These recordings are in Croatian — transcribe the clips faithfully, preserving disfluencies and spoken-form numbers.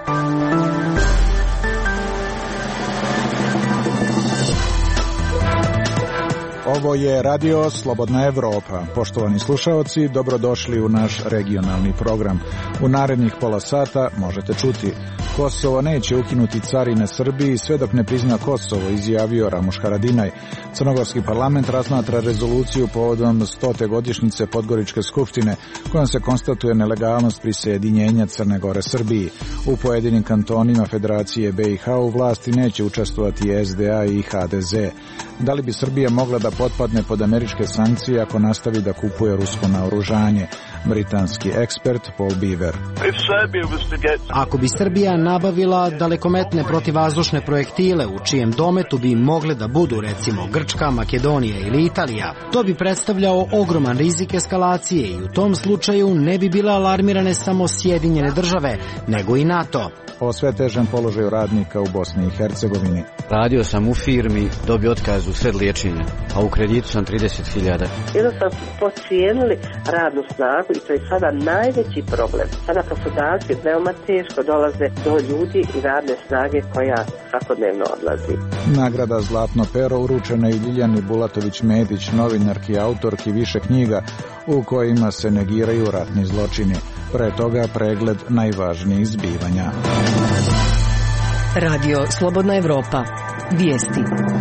Ovo je Radio Slobodna Evropa. Poštovani slušaoci, dobrodošli u naš regionalni program. U narednih pola sata možete čuti: Kosovo neće ukinuti carine Srbiji sve dok ne prizna Kosovo, izjavio Ramuš Haradinaj. Crnogorski parlament razmatra rezoluciju povodom stote godišnjice Podgoričke skupštine, kojom se konstatuje nelegalnost prisjedinjenja Crne Gore Srbiji. U pojedinim kantonima Federacije B i H u vlasti neće učestvovati S D A i H D Z. Da li bi Srbija mogla da potpadne pod američke sankcije ako nastavi da kupuje rusko naoružanje? Britanski ekspert Paul Beaver. Ako bi Srbija nabavila dalekometne protivvazdušne projektile u čijem dometu bi mogle da budu recimo Grčka, Makedonija ili Italija, to bi predstavljao ogroman rizik eskalacije i u tom slučaju ne bi bile alarmirane samo Sjedinjene države, nego i NATO. O sve težem položaju radnika u Bosni i Hercegovini. Radio sam u firmi, dobio otkaz u sred liječenja, a u kreditu sam trideset hiljada. Jednostavno pocijenili radnu snagu i to je sada najveći problem. Sada poslodavci veoma teško dolaze do ljudi i radne snage koja svakodnevno odlazi. Nagrada Zlatno pero uručena i Ljiljani Bulatović-Medić, novinarki i autorki više knjiga u kojima se negiraju ratni zločini. Pre toga pregled najvažnijih zbivanja. Radio Slobodna Evropa. Vijesti.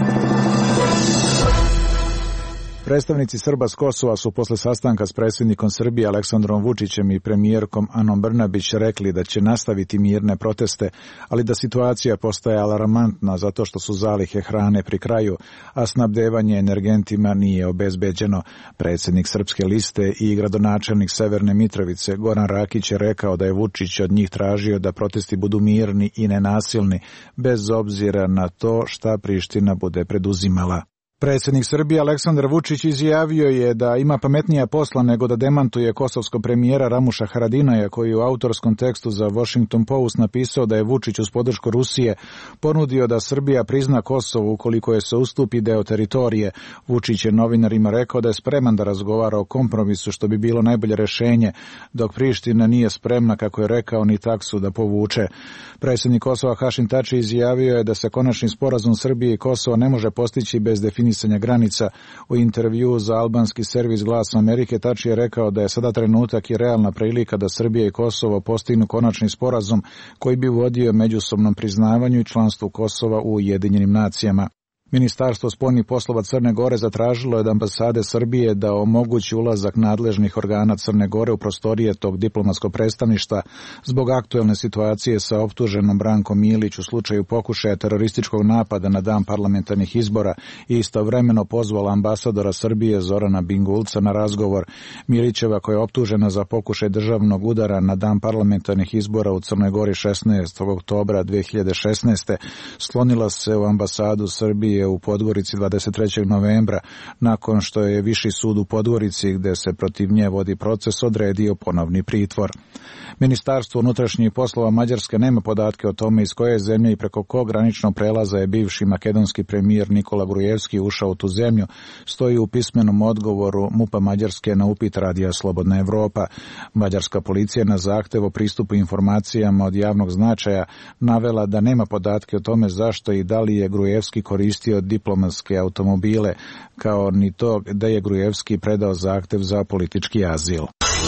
Predstavnici Srba s Kosova su posle sastanka s predsjednikom Srbije Aleksandrom Vučićem i premijerkom Anom Brnabić rekli da će nastaviti mirne proteste, ali da situacija postaje alarmantna zato što su zalihe hrane pri kraju, a snabdevanje energentima nije obezbeđeno. Predsjednik Srpske liste i gradonačelnik Severne Mitrovice Goran Rakić je rekao da je Vučić od njih tražio da protesti budu mirni i nenasilni, bez obzira na to šta Priština bude preduzimala. Predsjednik Srbije Aleksandar Vučić izjavio je da ima pametnija posla nego da demantuje kosovskog premijera Ramuša Haradinaja, koji je u autorskom tekstu za Washington Post napisao da je Vučić uz podršku Rusije ponudio da Srbija prizna Kosovo ukoliko je se ustupi deo teritorije. Vučić je novinarima rekao da je spreman da razgovara o kompromisu, što bi bilo najbolje rješenje, dok Priština nije spremna, kako je rekao, ni taksu da povuče. Predsjednik Kosova Hašim Tači izjavio je da se konačni sporazum Srbije i Kosova ne može postići bez definisanja granica. U intervjuu za albanski servis Glas Amerike Tači je rekao da je sada trenutak i realna prilika da Srbija i Kosovo postignu konačni sporazum koji bi vodio međusobnom priznavanju i članstvu Kosova u Ujedinjenim nacijama. Ministarstvo spoljnih poslova Crne Gore zatražilo je od ambasade Srbije da omogući ulazak nadležnih organa Crne Gore u prostorije tog diplomatskog predstavništva zbog aktuelne situacije sa optuženom Brankom Milić u slučaju pokušaja terorističkog napada na dan parlamentarnih izbora i istovremeno pozvala ambasadora Srbije Zorana Bingulca na razgovor. Milićeva, koja je optužena za pokušaj državnog udara na dan parlamentarnih izbora u Crnoj Gori šesnaestog oktobra dve hiljade šesnaeste, sklonila se u ambasadu Srbije u Podgorici dvadeset trećeg novembra, nakon što je Viši sud u Podgorici, gde se protiv nje vodi proces, odredio ponovni pritvor. Ministarstvo unutrašnjih poslova Mađarske nema podatke o tome iz koje zemlje i preko kog graničnog prelaza je bivši makedonski premijer Nikola Grujevski ušao u tu zemlju, stoji u pismenom odgovoru MUP-a Mađarske na upit Radija Slobodna Evropa. Mađarska policija na zahtev o pristupu informacijama od javnog značaja navela da nema podatke o tome zašto i da li je Grujevski koristio diplomatske automobile, kao ni to da je Grujevski predao zahtev za politički azil.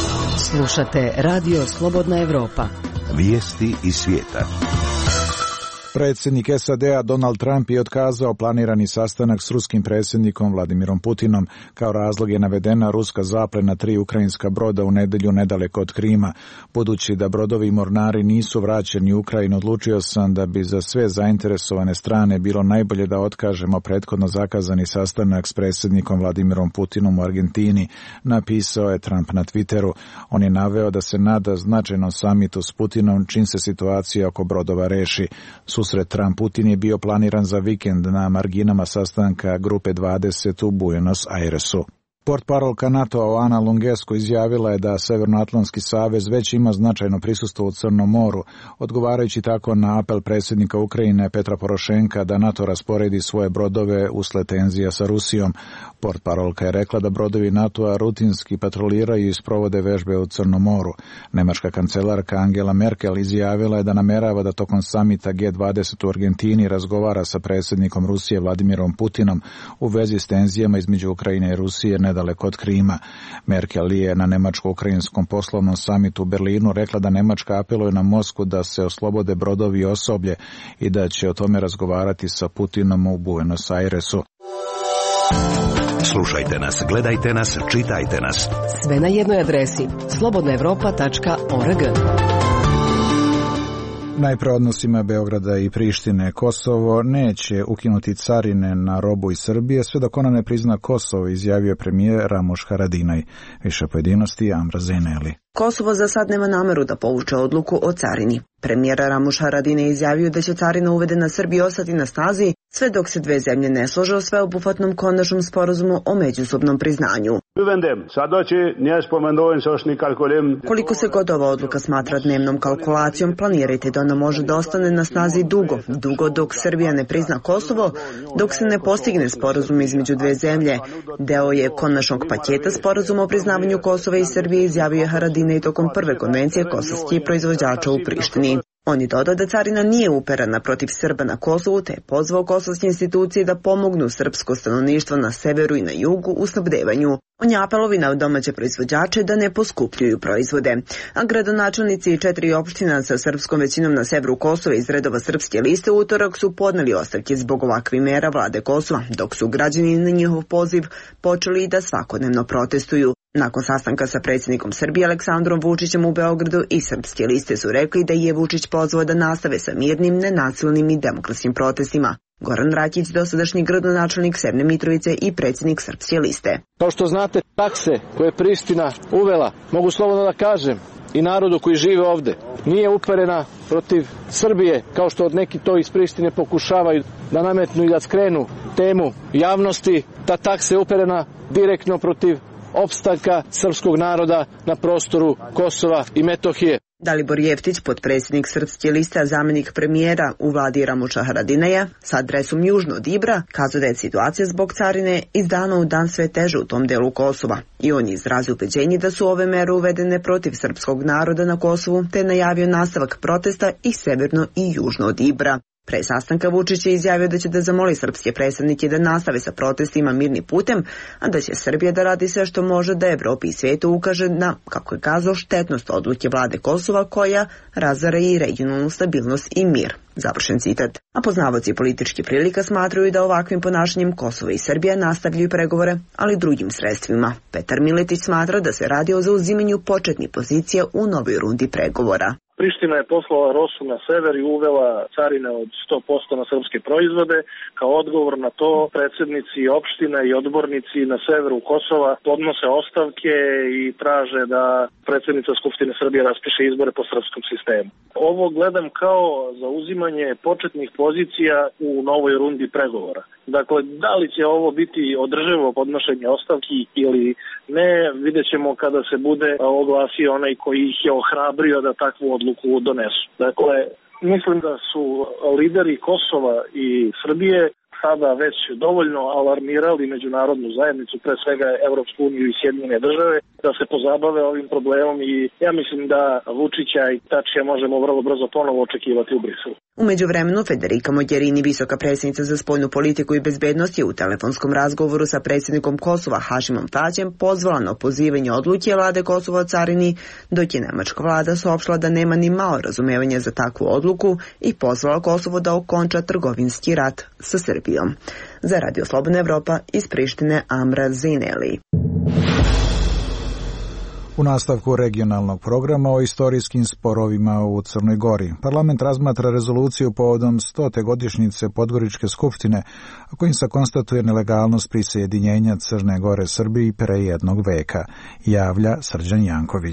Slušate Radio Slobodna Evropa. Vijesti iz svijeta. Predsjednik S A D-a Donald Trump je otkazao planirani sastanak s ruskim predsjednikom Vladimirom Putinom. Kao razlog je navedena ruska zaplena tri ukrajinska broda u nedjelju nedaleko od Krima. Budući da brodovi i mornari nisu vraćeni u Ukrajinu, odlučio sam da bi za sve zainteresovane strane bilo najbolje da otkažemo prethodno zakazani sastanak s predsjednikom Vladimirom Putinom u Argentini, napisao je Trump na Twitteru. On je naveo da se nada značajnom samitu s Putinom čim se situacija oko brodova reši. Susret Trump-Putin je bio planiran za vikend na marginama sastanka Grupe dvadeset u Buenos Airesu. Portparolka NATO-a Ana Lungescu izjavila je da Severnoatlantski savez već ima značajno prisustvo u Crnom moru, odgovarajući tako na apel predsjednika Ukrajine Petra Porošenka da NATO rasporedi svoje brodove usled tenzija sa Rusijom. Portparolka je rekla da brodovi NATO-a rutinski patroliraju i sprovode vežbe u Crnom moru. Nemačka kancelarka Angela Merkel izjavila je da namerava da tokom samita G dvadeset u Argentini razgovara sa predsjednikom Rusije Vladimirom Putinom u vezi s tenzijama između Ukrajine i Rusije nedaleko od Krima. Merkel je na nemačko-ukrajinskom poslovnom samitu u Berlinu rekla da Nemačka apeluje na Moskvu da se oslobode brodovi i osoblje i da će o tome razgovarati sa Putinom u Buenos Airesu. Slušajte nas, gledajte nas, čitajte nas. Sve na jednoj adresi slobodna evropa tačka org. Najpre odnosima Beograda i Prištine. Kosovo neće ukinuti carine na robu iz Srbije sve dok ona ne prizna Kosovo, izjavio je premijer Ramuš Haradinaj. Više pojedinosti Amra Zeneli. Kosovo za sad nema nameru da povuče odluku o carini. Premijer Ramuš Haradinaj izjavio da će carina uvedena na Srbiji ostati na snazi sve dok se dve zemlje ne slože o sveobuhvatnom konačnom sporazumu o međusobnom priznanju. Koliko se god ova odluka smatra dnevnom kalkulacijom, planirajte da ona može da ostane na snazi dugo, dugo dok Srbija ne prizna Kosovo, dok se ne postigne sporazum između dve zemlje. Deo je konačnog paketa sporazuma o priznavanju Kosova i Srbije, izjavio je Haradinaj tokom prve konvencije kosovskih proizvođača u Prištini. On je dodao da carina nije uperena protiv Srba na Kosovu, te je pozvao kosovske institucije da pomognu srpsko stanovništvo na severu i na jugu u snabdevanju. On je apelovi na domaće proizvođače da ne poskupljuju proizvode. A gradonačelnici četiri opština sa srpskom većinom na severu Kosova iz redova Srpske liste u utorak su podneli ostavke zbog ovakvih mera vlade Kosova, dok su građani na njihov poziv počeli da svakodnevno protestuju. Nakon sastanka sa predsjednikom Srbije Aleksandrom Vučićem u Beogradu i Srpske liste su rekli da je Vučić pozvao da nastave sa mirnim, nenasilnim i demokratskim protestima. Goran Rakić, dosadašnji gradonačelnik Severne Mitrovice i predsjednik Srpske liste. Kao što znate, takse koje je Priština uvela, mogu slobodno da kažem, i narodu koji žive ovde, nije uperena protiv Srbije, kao što od neki to iz Prištine pokušavaju da nametnu i da skrenu temu javnosti. Ta taksa je uperena direktno protiv opstanka srpskog naroda na prostoru Kosova i Metohije. Dalibor Jeftić, potpredsjednik Srpske liste, a zamjenik premijera u vladi Ramuša Haradinaja, sa adresom južno od Ibra, kazao da je situacija zbog carine iz dana u dan sve teže u tom delu Kosova. I on je izrazio ubeđenje da su ove mere uvedene protiv srpskog naroda na Kosovu, te najavio nastavak protesta i severno i južno od Ibra. Pre sastanka Vučić je izjavio da će da zamoli srpske predstavnike da nastave sa protestima mirnim putem, a da će Srbija da radi sve što može da Evropi i svijetu ukaže na, kako je kazao, štetnost odluke vlade Kosova koja razara i regionalnu stabilnost i mir. Završen citat. A poznavaoci političkih prilika smatraju da ovakvim ponašanjem Kosovo i Srbija nastavljaju pregovore, ali drugim sredstvima. Petar Miletić smatra da se radi o zauzimanju početnih pozicija u novoj rundi pregovora. Priština je poslala Rosu na sever i uvela carine od sto posto na srpske proizvode. Kao odgovor na to predsjednici opština i odbornici na severu Kosova podnose ostavke i traže da predsjednica Skupštine Srbije raspiše izbore po srpskom sistemu. Ovo gledam kao zauzimanje početnih pozicija u novoj rundi pregovora. Dakle, da li će ovo biti održivo podnošenje ostavki ili ne, vidjet ćemo kada se bude oglasio onaj koji ih je ohrabrio da takvu odluku donesu. Dakle, mislim da su lideri Kosova i Srbije sada već dovoljno alarmirali međunarodnu zajednicu, pre svega Evropsku uniju i Sjedinjene države, da se pozabave ovim problemom i ja mislim da Vučića i Tačija možemo vrlo brzo ponovo očekivati u Briselu. U međuvremenu Federica Mogherini, visoka predsjednica za spoljnu politiku i bezbednost, je u telefonskom razgovoru sa predsjednikom Kosova Hašimom Taćem pozvala na opozivanje odluke vlade Kosova o carini, dok je nemačka vlada saopštila da nema ni malo razumevanja za takvu odluku i pozvala Kosovo da okonča trgovinski rat sa Srbijom. Za Radio Slobodna Evropa iz Prištine Amra Zeneli. U nastavku regionalnog programa o istorijskim sporovima u Crnoj Gori. Parlament razmatra rezoluciju povodom stote godišnjice Podgoričke skupštine, a kojim se konstatuje nelegalnost prisjedinjenja Crne Gore Srbiji pre jednog veka, javlja Srđan Janković.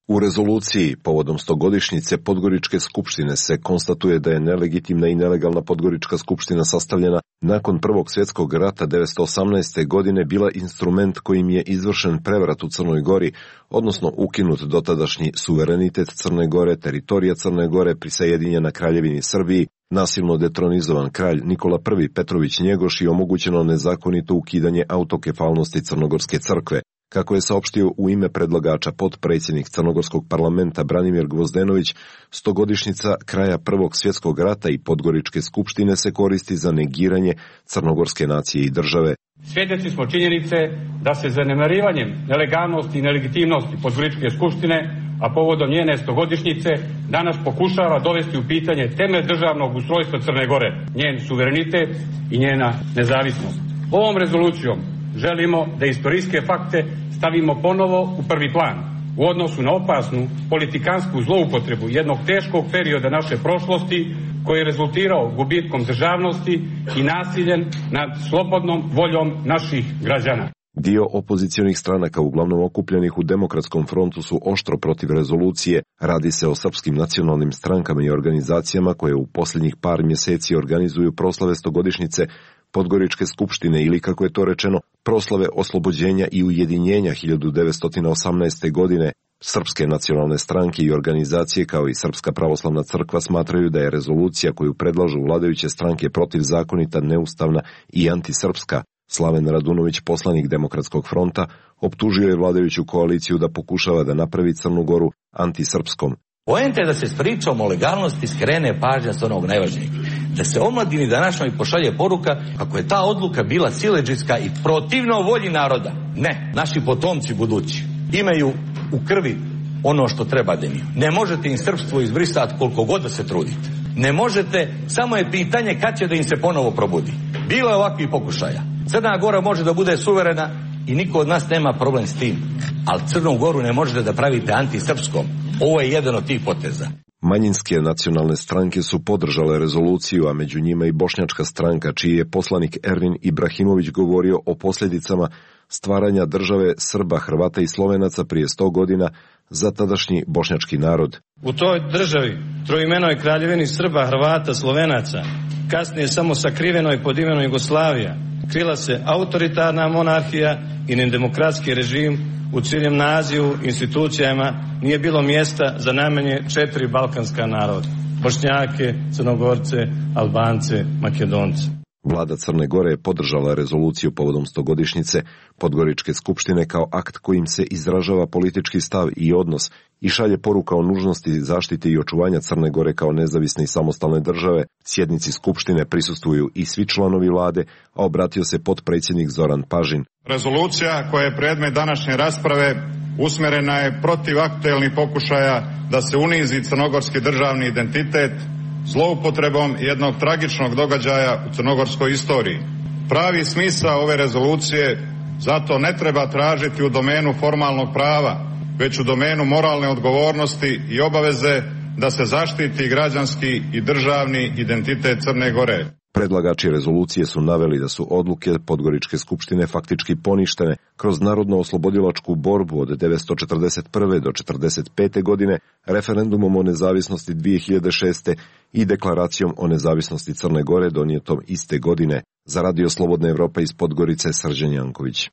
U rezoluciji povodom stogodišnjice Podgoričke skupštine se konstatuje da je nelegitimna i nelegalna Podgorička skupština sastavljena nakon Prvog svjetskog rata devetsto osamnaeste. godine bila instrument kojim je izvršen prevrat u Crnoj Gori, odnosno ukinut dotadašnji suverenitet Crne Gore, teritorija Crne Gore prisajedinjena Kraljevini Srbiji, nasilno detronizovan kralj Nikola I Petrović Njegoš i omogućeno nezakonito ukidanje autokefalnosti Crnogorske crkve. Kako je saopštio u ime predlagača potpredsjednik Crnogorskog parlamenta Branimir Gvozdenović, stogodišnjica kraja Prvog svjetskog rata i Podgoričke skupštine se koristi za negiranje crnogorske nacije i države. Svjedoci smo činjenice da se zanemarivanjem nelegalnosti i nelegitimnosti Podgoričke skupštine, a povodom njene stogodišnjice, danas pokušava dovesti u pitanje temelj državnog ustrojstva Crne Gore, njen suverenitet i njena nezavisnost. Ovom rezolucijom želimo da istorijske fakte stavimo ponovo u prvi plan u odnosu na opasnu politikansku zloupotrebu jednog teškog perioda naše prošlosti koji je rezultirao gubitkom državnosti i nasiljem nad slobodnom voljom naših građana. Dio opozicionih stranaka, uglavnom okupljenih u Demokratskom frontu, su oštro protiv rezolucije. Radi se o srpskim nacionalnim strankama i organizacijama koje u posljednjih par mjeseci organizuju proslave stogodišnjice Podgoričke skupštine ili, kako je to rečeno, proslave oslobođenja i ujedinjenja hiljadu devetsto osamnaeste. godine. Srpske nacionalne stranke i organizacije kao i Srpska pravoslavna crkva smatraju da je rezolucija koju predlažu vladajuće stranke protivzakonita, neustavna i antisrpska. Slaven Radunović, poslanik Demokratskog fronta, optužio je vladajuću koaliciju da pokušava da napravi Crnu Goru antisrpskom. Poenta je da se s pričom o legalnosti skrene pažnja s onog najvažnijeg. Da se omladini današnjoj pošalje poruka kako je ta odluka bila siledžijska i protivno volji naroda. Ne, naši potomci budući imaju u krvi ono što treba da imaju. Ne možete im srpstvo izbrisati koliko god da se trudite. Ne možete, samo je pitanje kad će da im se ponovo probudi. Bilo je ovakvih pokušaja. Crna Gora može da bude suverena i niko od nas nema problem s tim. Ali Crnu Goru ne možete da pravite antisrpskom. Ovo je jedan od tih poteza. Manjinske nacionalne stranke su podržale rezoluciju, a među njima i bošnjačka stranka, čiji je poslanik Ervin Ibrahimović govorio o posljedicama stvaranja države Srba, Hrvata i Slovenaca prije sto godina za tadašnji bošnjački narod. U toj državi, troimenoj kraljevini Srba, Hrvata, Slovenaca, kasnije samo sakrivenoj pod imenom Jugoslavija, krila se autoritarna monarhija i nedemokratski režim u ciljem nazivu institucijama nije bilo mjesta za najmanje četiri balkanska naroda. Bošnjake, Crnogorce, Albance, Makedonce. Vlada Crne Gore je podržala rezoluciju povodom stogodišnjice Podgoričke skupštine kao akt kojim se izražava politički stav i odnos i šalje poruka o nužnosti zaštite i očuvanja Crne Gore kao nezavisne i samostalne države. Sjednici skupštine prisustvuju i svi članovi vlade, a obratio se potpredsjednik Zoran Pažin. Rezolucija koja je predmet današnje rasprave usmjerena je protiv aktuelnih pokušaja da se unizi crnogorski državni identitet zloupotrebom jednog tragičnog događaja u crnogorskoj istoriji. Pravi smisao ove rezolucije zato ne treba tražiti u domenu formalnog prava, već u domenu moralne odgovornosti i obaveze da se zaštiti građanski i državni identitet Crne Gore. Predlagači rezolucije su naveli da su odluke Podgoričke skupštine faktički poništene kroz narodno-oslobodilačku borbu od devetsto četrdeset prve do četrdeset pete. godine, referendumom o nezavisnosti dvije hiljade šeste. i deklaracijom o nezavisnosti Crne Gore donijetom iste godine. Za Radio Slobodna Evropa iz Podgorice, Srđan Janković.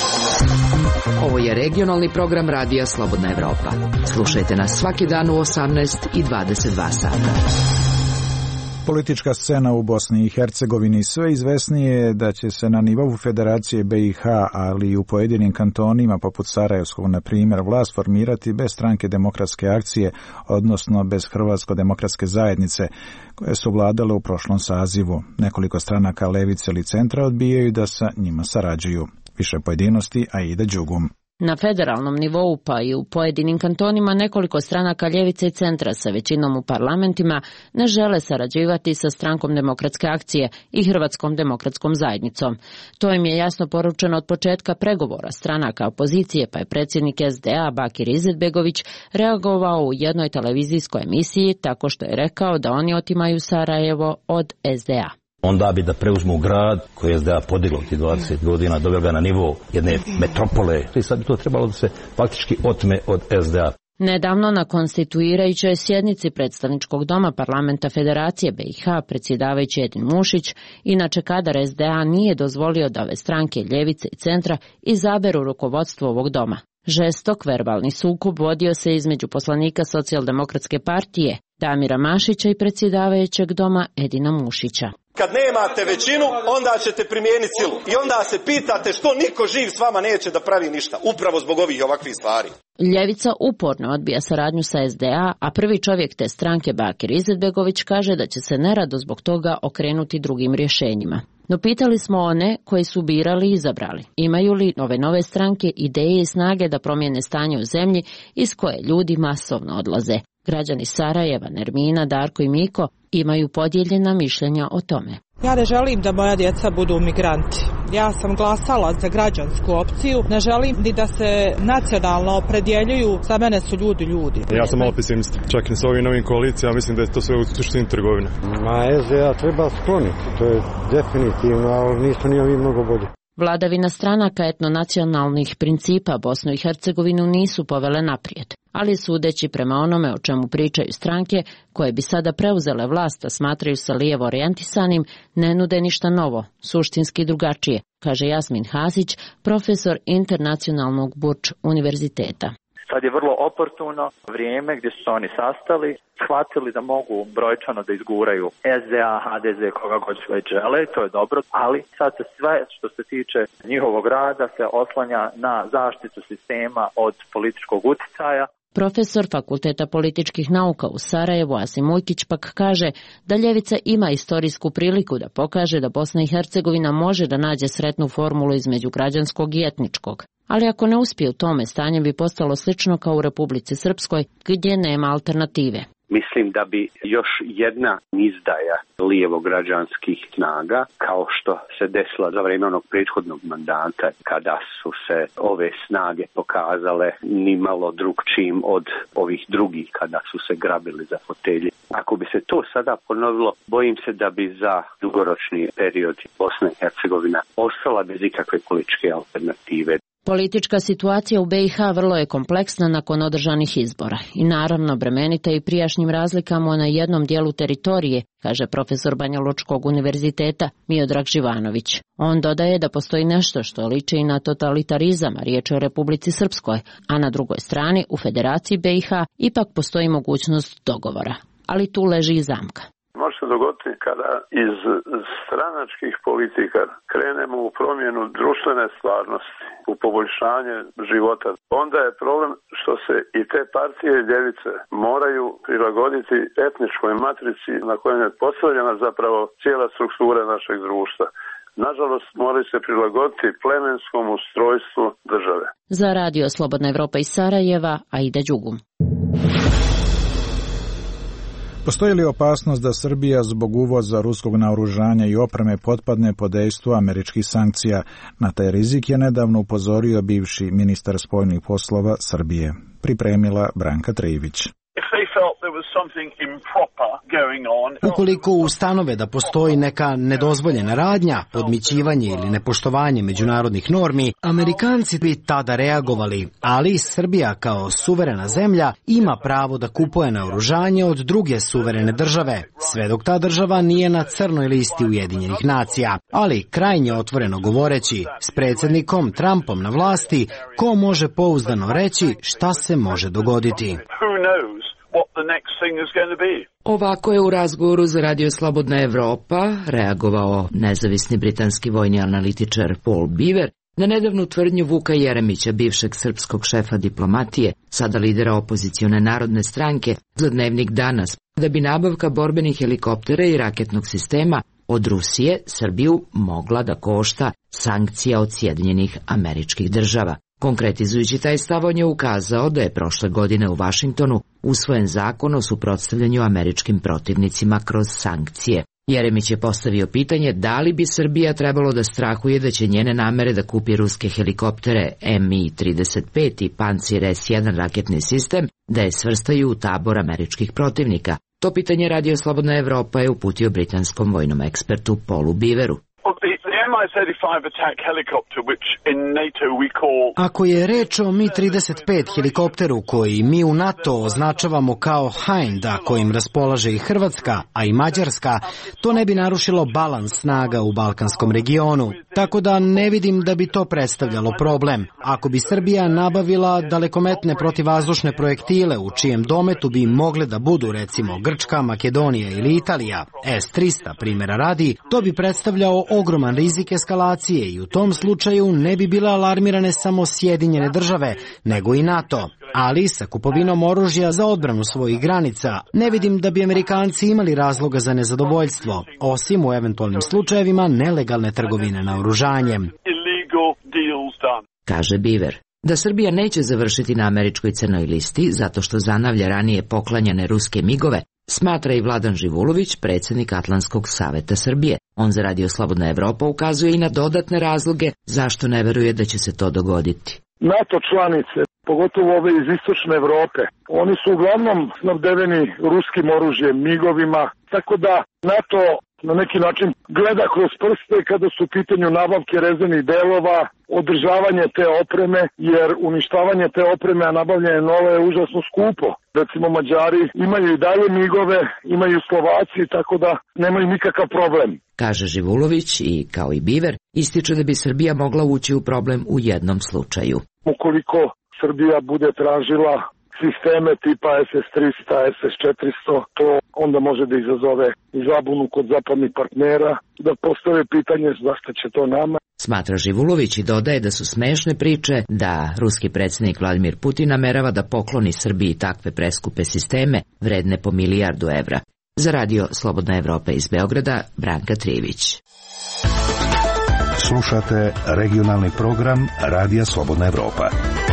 Ovo je regionalni program Radija Slobodna Evropa. Slušajte nas svaki dan u osamnaest i dvadeset dva sata. Politička scena u Bosni i Hercegovini sve izvesnije je da će se na nivou Federacije B i H, ali i u pojedinim kantonima poput Sarajevskog, na primjer, vlast formirati bez Stranke demokratske akcije, odnosno bez Hrvatsko-demokratske zajednice, koje su vladale u prošlom sazivu. Nekoliko stranaka levice ili centra odbijaju da sa njima sarađuju. Više pojedinosti, Aida Đugum. Na federalnom nivou pa i u pojedinim kantonima nekoliko stranaka ljevice i centra sa većinom u parlamentima ne žele sarađivati sa Strankom demokratske akcije i Hrvatskom demokratskom zajednicom. To im je jasno poručeno od početka pregovora stranaka opozicije, pa je predsjednik S D A Bakir Izetbegović reagovao u jednoj televizijskoj emisiji tako što je rekao da oni otimaju Sarajevo od S D A. Onda bi da preuzmu grad koji je S D A podiglo ti dvadeset godina, doveo ga na nivo jedne metropole i sad bi to trebalo da se faktički otme od S D A. Nedavno na konstituirajućoj sjednici predstavničkog doma parlamenta Federacije B i H predsjedavajući Edin Mušić, inače kadar S D A nije dozvolio da ove stranke ljevice i centra izaberu rukovodstvo ovog doma. Žestok verbalni sukob vodio se između poslanika Socijaldemokratske partije Damira Mašića i predsjedavajućeg doma Edina Mušića. Kad nemate većinu, onda ćete primijeniti silu. I onda se pitate što niko živ s vama neće da pravi ništa, upravo zbog ovih ovakvih stvari. Ljevica uporno odbija saradnju sa S D A, a prvi čovjek te stranke Bakir Izetbegović kaže da će se nerado zbog toga okrenuti drugim rješenjima. No pitali smo one koji su birali i izabrali. Imaju li ove nove stranke ideje i snage da promijene stanje u zemlji iz koje ljudi masovno odlaze? Građani Sarajeva, Nermina, Darko i Miko imaju podijeljena mišljenja o tome. Ja ne želim da moja djeca budu migranti. Ja sam glasala za građansku opciju. Ne želim ni da se nacionalno opredjeljuju. Za mene su ljudi ljudi. Ja sam malo pesimista. Čak i s ovim novim koalicijama mislim da je to sve u suštini trgovina. Ma S D A treba skloniti. To je definitivno, ali nisu ni ovi mnogo bolji. Vladavina stranaka etnonacionalnih principa Bosnu i Hercegovinu nisu povele naprijed, ali sudeći prema onome o čemu pričaju stranke koje bi sada preuzele vlast, a smatraju se lijevo orijentisanim, ne nude ništa novo, suštinski drugačije, kaže Jasmin Hasić, profesor Internacionalnog Burč univerziteta. Sad je vrlo oportuno vrijeme gdje su oni sastali, shvatili da mogu brojčano da izguraju S D A, H D Z, koga god već žele, to je dobro, ali sad se sve što se tiče njihovog rada se oslanja na zaštitu sistema od političkog utjecaja. Profesor Fakulteta političkih nauka u Sarajevu Asim Ujkić pak kaže da ljevica ima istorijsku priliku da pokaže da Bosna i Hercegovina može da nađe sretnu formulu između građanskog i etničkog. Ali ako ne uspije u tome, stanje bi postalo slično kao u Republici Srpskoj, gdje nema alternative. Mislim da bi još jedna izdaja lijevo građanskih snaga, kao što se desila za vrijeme onog prethodnog mandata, kada su se ove snage pokazale nimalo drugčijim od ovih drugih kada su se grabili za fotelje. Ako bi se to sada ponovilo, bojim se da bi za dugoročni period Bosna i Hercegovina ostala bez ikakve političke alternative. Politička situacija u B i H vrlo je kompleksna nakon održanih izbora i naravno bremenita i prijašnjim razlikama na jednom dijelu teritorije, kaže profesor Banja Lučkog univerziteta Miodrag Živanović. On dodaje da postoji nešto što liči i na totalitarizam, a riječ je o Republici Srpskoj, a na drugoj strani u Federaciji B i H ipak postoji mogućnost dogovora. Ali tu leži i zamka. Može se dogoditi kada iz stranačkih politika krenemo u promjenu društvene stvarnosti, u poboljšanje života. Onda je problem što se i te partije ljevice moraju prilagoditi etničkoj matrici na kojoj je postavljena zapravo cijela struktura našeg društva. Nažalost, moraju se prilagoditi plemenskom ustrojstvu države. Za Radio Slobodna Evropa iz Sarajeva, Aida Đugum. Postoji li opasnost da Srbija zbog uvoza ruskog naoružanja i opreme potpadne pod dejstvo američkih sankcija? Na taj rizik je nedavno upozorio bivši ministar spoljnih poslova Srbije. Pripremila Branka Trivić. Ukoliko ustanove da postoji neka nedozvoljena radnja, podmićivanje ili nepoštovanje međunarodnih normi, Amerikanci bi tada reagovali, ali Srbija kao suverena zemlja ima pravo da kupuje naoružanje od druge suverene države, sve dok ta država nije na crnoj listi Ujedinjenih nacija. Ali krajnje otvoreno govoreći, s predsjednikom Trumpom na vlasti, ko može pouzdano reći šta se može dogoditi? Ovako je u razgovoru za Radio Slobodna Evropa reagovao nezavisni britanski vojni analitičar Paul Beaver na nedavnu tvrdnju Vuka Jeremića, bivšeg srpskog šefa diplomatije, sada lidera opozicione narodne stranke, za Dnevnik Danas, da bi nabavka borbenih helikoptera i raketnog sistema od Rusije Srbiju mogla da košta sankcija od Sjedinjenih Američkih Država. Konkretizujući taj stav, on je ukazao da je prošle godine u Vašingtonu usvojen zakon o suprotstavljanju američkim protivnicima kroz sankcije. Jeremić je postavio pitanje da li bi Srbija trebalo da strahuje da će njene namere da kupi ruske helikoptere M I trideset pet i Pancir S jedan raketni sistem da je svrstaju u tabor američkih protivnika. To pitanje Radio Slobodna Evropa je uputio britanskom vojnom ekspertu Paulu Beaveru. Ako je reč o Mi trideset pet helikopteru koji mi u NATO označavamo kao Hind, a kojim raspolaže i Hrvatska, a i Mađarska, to ne bi narušilo balans snaga u balkanskom regionu. Tako da ne vidim da bi to predstavljalo problem. Ako bi Srbija nabavila dalekometne protivvazdušne projektile u čijem dometu bi mogle da budu recimo Grčka, Makedonija ili Italija, S trista primjera radi, to bi predstavljao ogroman rizik eskalacije i u tom slučaju ne bi bile alarmirane samo Sjedinjene države, nego i NATO. Ali sa kupovinom oružja za odbranu svojih granica ne vidim da bi Amerikanci imali razloga za nezadovoljstvo, osim u eventualnim slučajevima nelegalne trgovine naoružanjem. Kaže Biver da Srbija neće završiti na američkoj crnoj listi zato što zanavlja ranije poklanjane ruske migove, smatra i Vladan Živulović, predsjednik Atlantskog saveta Srbije. On za Radio Slobodna Evropa ukazuje i na dodatne razloge zašto ne veruje da će se to dogoditi. NATO članice, pogotovo ove iz istočne Evrope, oni su uglavnom snabdeveni ruskim oružjem, migovima, tako da NATO na neki način gleda kroz prste kada su u pitanju nabavke rezervnih delova, održavanje te opreme, jer uništavanje te opreme, a nabavljanje nove je užasno skupo. Recimo Mađari imaju i dalje migove, imaju Slovaci, tako da nemaju nikakav problem. Kaže Živulović i, kao i Biver, ističe da bi Srbija mogla ući u problem u jednom slučaju. Ukoliko Srbija bude tražila sisteme tipa S S trista, S S četiristo, to onda može da izazove zabunu kod zapadnih partnera, da postave pitanje zašto će to nama. Smatra Živulović i dodaje da su smešne priče da ruski predsjednik Vladimir Putin namerava da pokloni Srbiji takve preskupe sisteme vredne po milijardu evra. Za Radio Slobodna Evropa iz Beograda, Branka Trivić. Slušate regionalni program Radija Slobodna Evropa.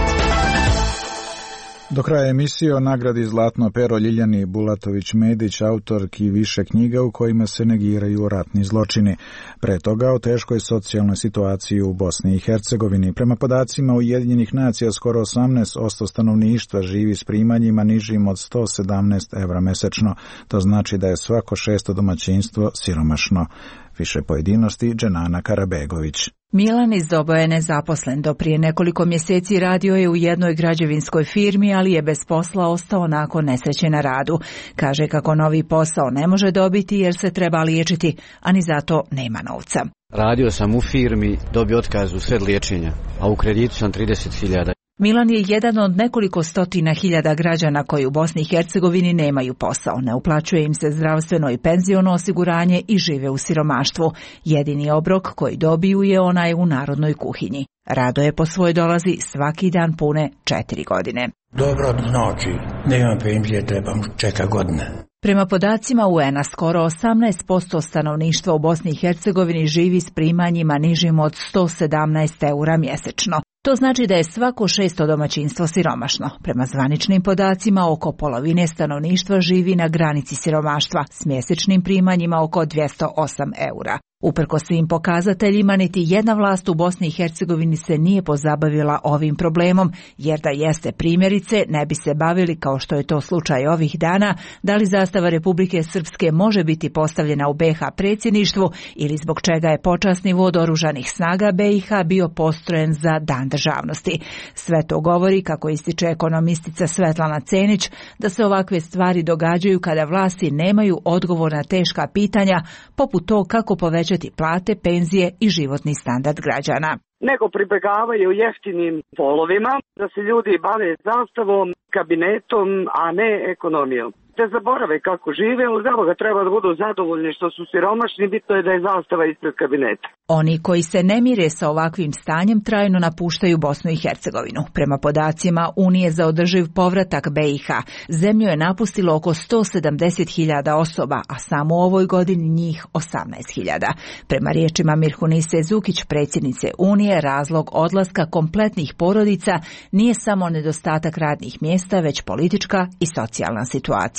Do kraja emisije o nagradi Zlatno pero Ljiljani Bulatović-Medić, autorki više knjiga u kojima se negiraju ratni zločini. Pre toga o teškoj socijalnoj situaciji u Bosni i Hercegovini. Prema podacima Ujedinjenih nacija, skoro osamnaest posto stanovništva živi s primanjima nižim od sto sedamnaest evra mesečno. To znači da je svako šesto domaćinstvo siromašno. Više pojedinosti Dženana Karabegović. Milan iz Doboja je nezaposlen. Do prije nekoliko mjeseci radio je u jednoj građevinskoj firmi, ali je bez posla ostao nakon nesreće na radu. Kaže kako novi posao ne može dobiti jer se treba liječiti, a ni zato nema novca. Radio sam u firmi, dobio otkaz u sred liječenja, a u kreditu sam trideset hiljada. Milan je jedan od nekoliko stotina hiljada građana koji u Bosni i Hercegovini nemaju posao, ne uplaćuje im se zdravstveno i penziono osiguranje i žive u siromaštvu. Jedini obrok koji dobiju je onaj u narodnoj kuhinji. Radoje po svoj dolazi svaki dan pune četiri godine. Dobro, znači, nemam penzije, trebam čeka godine. Prema podacima U N-a, skoro osamnaest posto stanovništva u Bosni i Hercegovini živi s primanjima nižim od sto sedamnaest eura mjesečno. To znači da je svako šesto domaćinstvo siromašno. Prema zvaničnim podacima, oko polovine stanovništva živi na granici siromaštva s mjesečnim primanjima oko dvjesto osam eura. Uprkos svim pokazateljima, niti jedna vlast u Bosni i Hercegovini se nije pozabavila ovim problemom, jer da jeste primjerice, ne bi se bavili, kao što je to slučaj ovih dana, da li zastava Republike Srpske može biti postavljena u B iH predsjedništvu ili zbog čega je počasni vod oružanih snaga B iH bio postrojen za Dan državnosti. Sve to govori, kako ističe ekonomistica Svetlana Cenić, da se ovakve stvari događaju kada vlasti nemaju odgovor na teška pitanja, poput to kako povećati plate, penzije i životni standard građana. Nego pribegavaju jeftinim polovima, da se ljudi bave zastavom, kabinetom, a ne ekonomijom. Da zaborave kako žive, ali zaboga treba da budu zadovoljni što su siromašni, bitno je da je zastava ispred kabineta. Oni koji se ne mire sa ovakvim stanjem trajno napuštaju Bosnu i Hercegovinu. Prema podacima Unije za održiv povratak B iH, zemlju je napustilo oko sto sedamdeset hiljada osoba, a samo u ovoj godini njih osamnaest hiljada. Prema riječima Mirhunise Zukić, predsjednice Unije, razlog odlaska kompletnih porodica nije samo nedostatak radnih mjesta, već politička i socijalna situacija.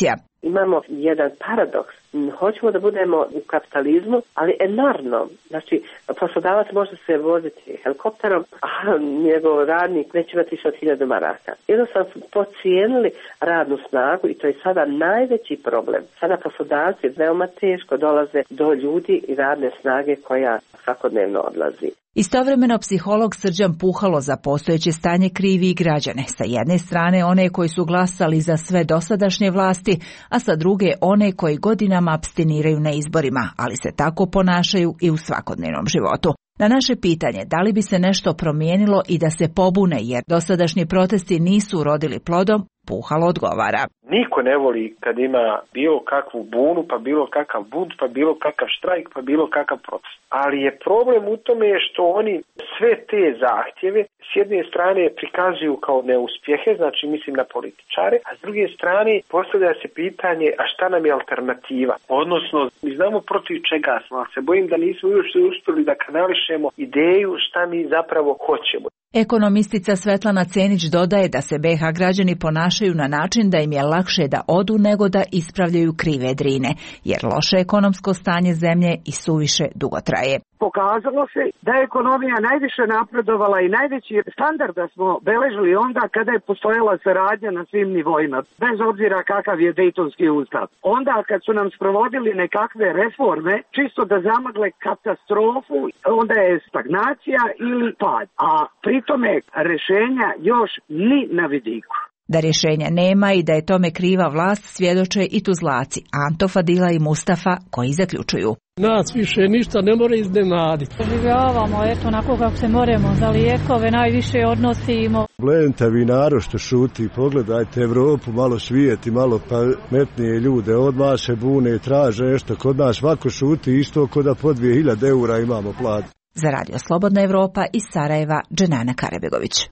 imamo jedan paradoks. Hoćemo da budemo u kapitalizmu, ali enormno. Znači, poslodavac može se voziti helikopterom, a njegov radnik neće imati više od hiljadu maraka. Jednostavno smo pocijenili radnu snagu i to je sada najveći problem. Sada poslodavci veoma teško dolaze do ljudi i radne snage koja svakodnevno odlazi. Istovremeno psiholog Srđan Puhalo za postojeće stanje krivi i građane. Sa jedne strane one koji su glasali za sve dosadašnje vlasti, a sa druge one koji godinama apstiniraju na izborima, ali se tako ponašaju i u svakodnevnom životu. Na naše pitanje da li bi se nešto promijenilo i da se pobune jer dosadašnji protesti nisu urodili plodom, Puhalo odgovara. Niko ne voli kad ima bilo kakvu bunu, pa bilo kakav bunt, pa bilo kakav štrajk, pa bilo kakav protest. Ali je problem u tome što oni sve te zahtjeve s jedne strane prikazuju kao neuspjehe, znači mislim na političare, a s druge strane postavlja se pitanje a šta nam je alternativa? Odnosno, mi znamo protiv čega smo, ali se bojim da nismo još uspjeli da kanališemo ideju šta mi zapravo hoćemo. Ekonomistica Svetlana Cenić dodaje da se be ha građani ponašaju na način da im je lakše da odu nego da ispravljaju krive drine, jer loše ekonomsko stanje zemlje i suviše dugo traje. Pokazalo se da je ekonomija najviše napredovala i najveći standard da smo beležili onda kada je postojala saradnja na svim nivoima, bez obzira kakav je Dejtonski ustav. Onda kad su nam sprovodili nekakve reforme, čisto da zamagle katastrofu, onda je stagnacija ili pad, a pritome rešenja još ni na vidiku. Da rješenja nema i da je tome kriva vlast svjedoče i tuzlaci Anto, Fadila i Mustafa koji zaključuju. Nas više ništa ne more iznenaditi. Življavamo, eto, onako kako se moramo, za lijekove najviše odnosimo. Gledajte vi narod što šuti, pogledajte Evropu, malo svijeti, malo pametnije ljude, odmah se bune i traže nešto, kod nas svako šuti isto kod da po dvije hiljade eura imamo plat. Za Radio Slobodna Evropa iz Sarajeva, Dženana Karabegović.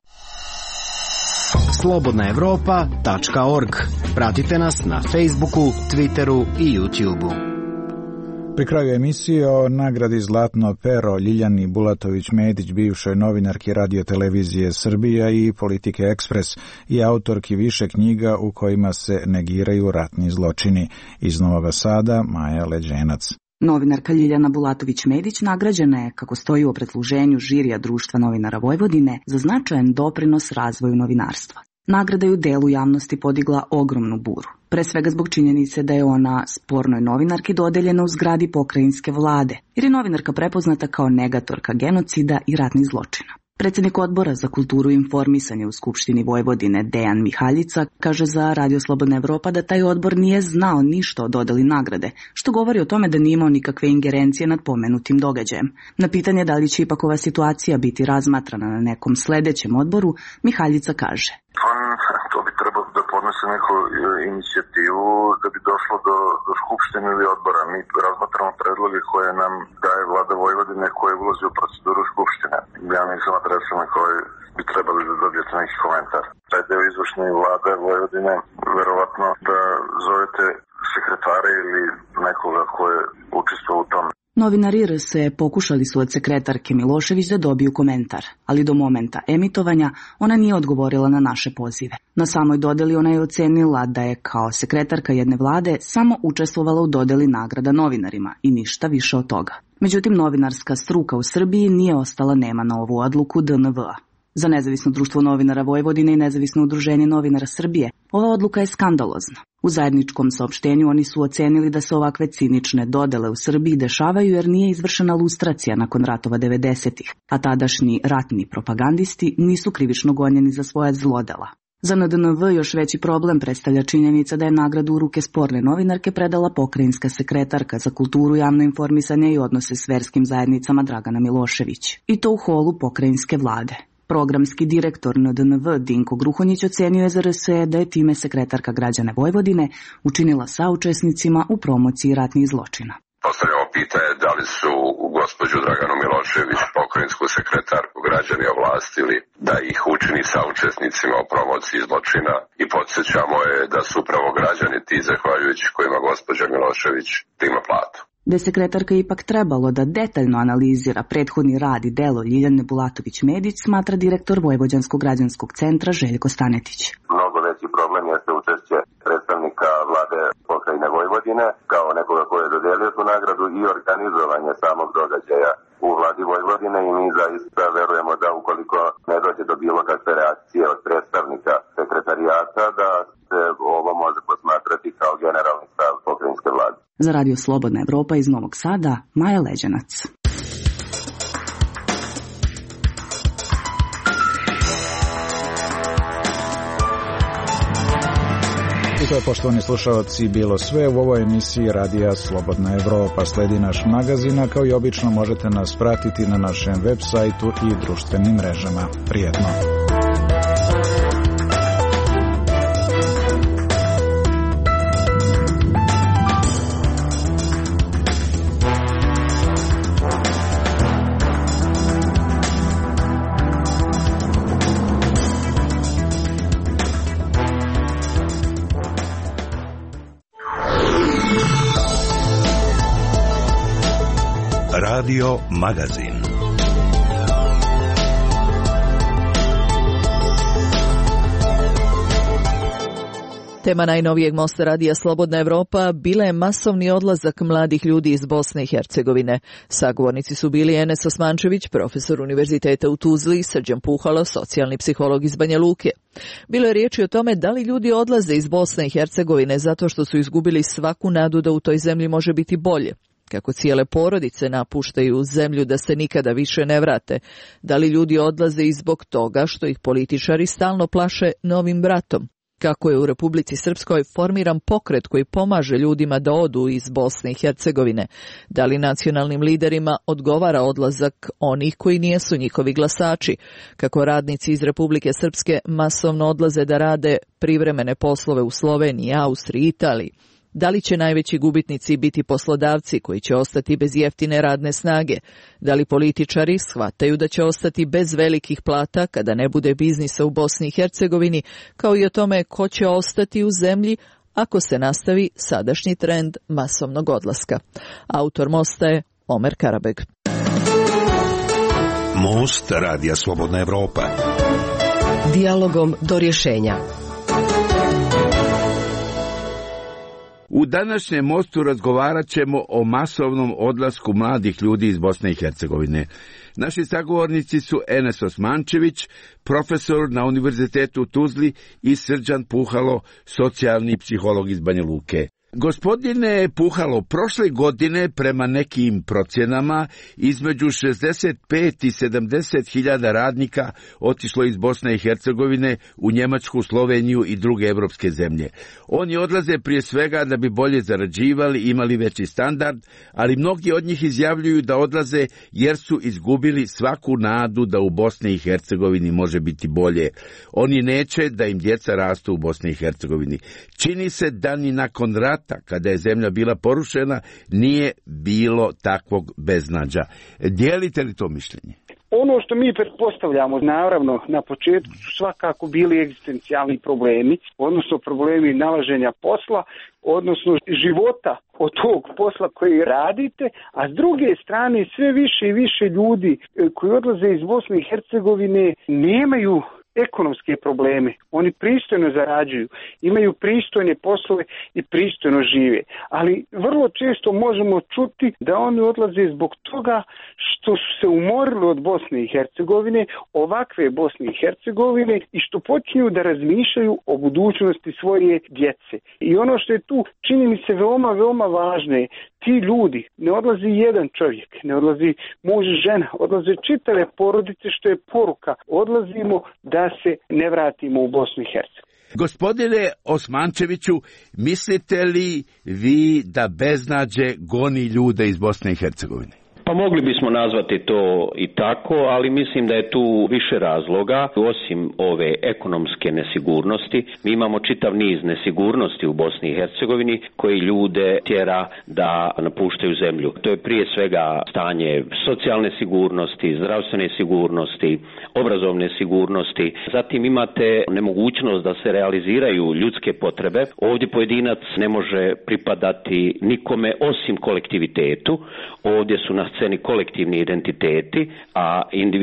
slobodna evropa tačka org. Pratite nas na Facebooku, Twitteru i YouTubeu. Pri kraju emisije o nagradi Zlatno pero Ljiljani Bulatović-Medić, bivšoj novinarki Radio-televizije Srbija i Politike Ekspres i autorki više knjiga u kojima se negiraju ratni zločini. Iz Novog Sada, Maja Leđenac. Novinarka Ljiljana Bulatović-Medić nagrađena je, kako stoji u obrazloženju žirija Društva novinara Vojvodine, za značajan doprinos razvoju novinarstva. Nagrada je u delu javnosti podigla ogromnu buru, pre svega zbog činjenice da je ona spornoj novinarki dodeljena u zgradi pokrajinske vlade, jer je novinarka prepoznata kao negatorka genocida i ratnih zločina. Predsjednik odbora za kulturu i informisanje u Skupštini Vojvodine Dejan Mihaljica kaže za Radio Slobodna Evropa da taj odbor nije znao ništa o dodeli nagrade, što govori o tome da nije imao nikakve ingerencije nad pomenutim događajem. Na pitanje da li će ipak ova situacija biti razmatrana na nekom sledećem odboru, Mihaljica kaže: To bi trebalo da podnese neku inicijativu da bi došlo do, do skupštine ili odbora. Mi razmatramo predloge koje nam daje vlada Vojvodine koje ulazi u proceduru skupštine. Ja nisam adresa na kojoj bi trebali da dobijete neki komentar. Taj deo izvršne vlade Vojvodine, verovatno da zovete sekretare ili nekoga ko je učestvovao u tome. Novinari R S E pokušali su od sekretarke Milošević da dobiju komentar, ali do momenta emitovanja ona nije odgovorila na naše pozive. Na samoj dodeli ona je ocenila da je kao sekretarka jedne vlade samo učestvovala u dodeli nagrada novinarima i ništa više od toga. Međutim, novinarska struka u Srbiji nije ostala nema na ovu odluku D N V A. Za Nezavisno društvo novinara Vojvodine i Nezavisno udruženje novinara Srbije ova odluka je skandalozna. U zajedničkom saopštenju oni su ocenili da se ovakve cinične dodele u Srbiji dešavaju jer nije izvršena lustracija nakon ratova devedesetih, a tadašnji ratni propagandisti nisu krivično gonjeni za svoja zlodela. Za N D N V još veći problem predstavlja činjenica da je nagradu u ruke sporne novinarke predala pokrajinska sekretarka za kulturu, javno informisanje i odnose s verskim zajednicama Dragana Milošević. I to u holu pokrajinske vlade. Programski direktor N D N V Dinko Gruhonjić ocenio je za R S E da je time sekretarka građane Vojvodine učinila saučesnicima u promociji ratnih zločina. Postavljamo pitanje da li su u gospođu Draganu Milošević, pokrajinsku sekretarku, građani ovlastili da ih učini saučesnicima u promociji zločina i podsjećamo je da su upravo građani ti zahvaljujući kojima gospođa Milošević prima platu. Da je sekretarka ipak trebalo da detaljno analizira prethodni rad i delo Ljiljane Bulatović-Medić, smatra direktor Vojvođanskog građanskog centra Željko Stanetić. Mnogo veći problem je se učešće predstavnika vlade Vojvodine kao nekoga ko je dodelio tu nagradu i organizovanje samog događaja u vladi Vojvodine i mi zaista verujemo da ukoliko ne dođe do bilo kakve reakcije od predstavnika sekretarijata da se ovo može posmatrati kao generalni stav pokrajinske vlade. Za Radio Slobodna Evropa iz Novog Sada, Maja Leđanac. I to je, poštovani slušalci, bilo sve u ovoj emisiji Radija Slobodna Evropa. Sledi naš magazin, a kao i obično možete nas pratiti na našem web sajtu i društvenim mrežama. Prijetno! Radio Magazin. Tema najnovijeg mosta Radija Slobodna Evropa bila je masovni odlazak mladih ljudi iz Bosne i Hercegovine. Sagovornici su bili Enes Osmančević, profesor Univerziteta u Tuzli, i Srđan Puhalo, socijalni psiholog iz Banja Luke. Bilo je riječi o tome da li ljudi odlaze iz Bosne i Hercegovine zato što su izgubili svaku nadu da u toj zemlji može biti bolje. Kako cijele porodice napuštaju zemlju da se nikada više ne vrate, da li ljudi odlaze i zbog toga što ih političari stalno plaše novim bratom. Kako je u Republici Srpskoj formiran pokret koji pomaže ljudima da odu iz Bosne i Hercegovine, da li nacionalnim liderima odgovara odlazak onih koji nijesu njihovi glasači, kako radnici iz Republike Srpske masovno odlaze da rade privremene poslove u Sloveniji, Austriji, Italiji. Da li će najveći gubitnici biti poslodavci koji će ostati bez jeftine radne snage? Da li političari shvataju da će ostati bez velikih plata kada ne bude biznisa u Bosni i Hercegovini, kao i o tome ko će ostati u zemlji ako se nastavi sadašnji trend masovnog odlaska? Autor mosta je Omer Karabeg. Most Radija Slobodna Evropa. Dijalogom do rješenja. U današnjem mostu razgovarat ćemo o masovnom odlasku mladih ljudi iz Bosne i Hercegovine. Naši sagovornici su Enes Osmančević, profesor na Univerzitetu u Tuzli, i Srđan Puhalo, socijalni psiholog iz Banja Luke. Gospodine Puhalo, prošle godine prema nekim procjenama između šezdeset pet i sedamdeset hiljada radnika otišlo iz Bosne i Hercegovine u Njemačku, Sloveniju i druge evropske zemlje. Oni odlaze prije svega da bi bolje zarađivali, imali veći standard, ali mnogi od njih izjavljuju da odlaze jer su izgubili svaku nadu da u Bosni i Hercegovini može biti bolje. Oni neće da im djeca rastu u Bosni i Hercegovini. Čini se da ni nakon rata, kada je zemlja bila porušena, nije bilo takvog beznađa. Dijelite li to mišljenje? Ono što mi pretpostavljamo, naravno, na početku su svakako bili egzistencijalni problemi, odnosno problemi nalaženja posla, odnosno života od tog posla koji radite, a s druge strane sve više i više ljudi koji odlaze iz Bosne i Hercegovine nemaju ekonomske probleme. Oni pristojno zarađuju, imaju pristojne poslove i pristojno žive. Ali vrlo često možemo čuti da oni odlaze zbog toga što su se umorili od Bosne i Hercegovine, ovakve Bosne i Hercegovine, i što počinju da razmišljaju o budućnosti svoje djece. I ono što je tu čini mi se veoma, veoma važno je, ti ljudi, ne odlazi jedan čovjek, ne odlazi muž i žena, odlaze čitave porodice, što je poruka. Odlazimo da se ne vratimo u Bosnu i Hercegovinu. Gospodine Osmančeviću, mislite li vi da beznađe goni ljude iz Bosne i Hercegovine? Pa mogli bismo nazvati to i tako, ali mislim da je tu više razloga. Osim ove ekonomske nesigurnosti, mi imamo čitav niz nesigurnosti u Bosni i Hercegovini koji ljude tjera da napuštaju zemlju. To je prije svega stanje socijalne sigurnosti, zdravstvene sigurnosti, obrazovne sigurnosti. Zatim imate nemogućnost da se realiziraju ljudske potrebe. Ovdje pojedinac ne može pripadati nikome osim kolektivitetu. Ovdje su na sceni kolektivni identiteti, a individua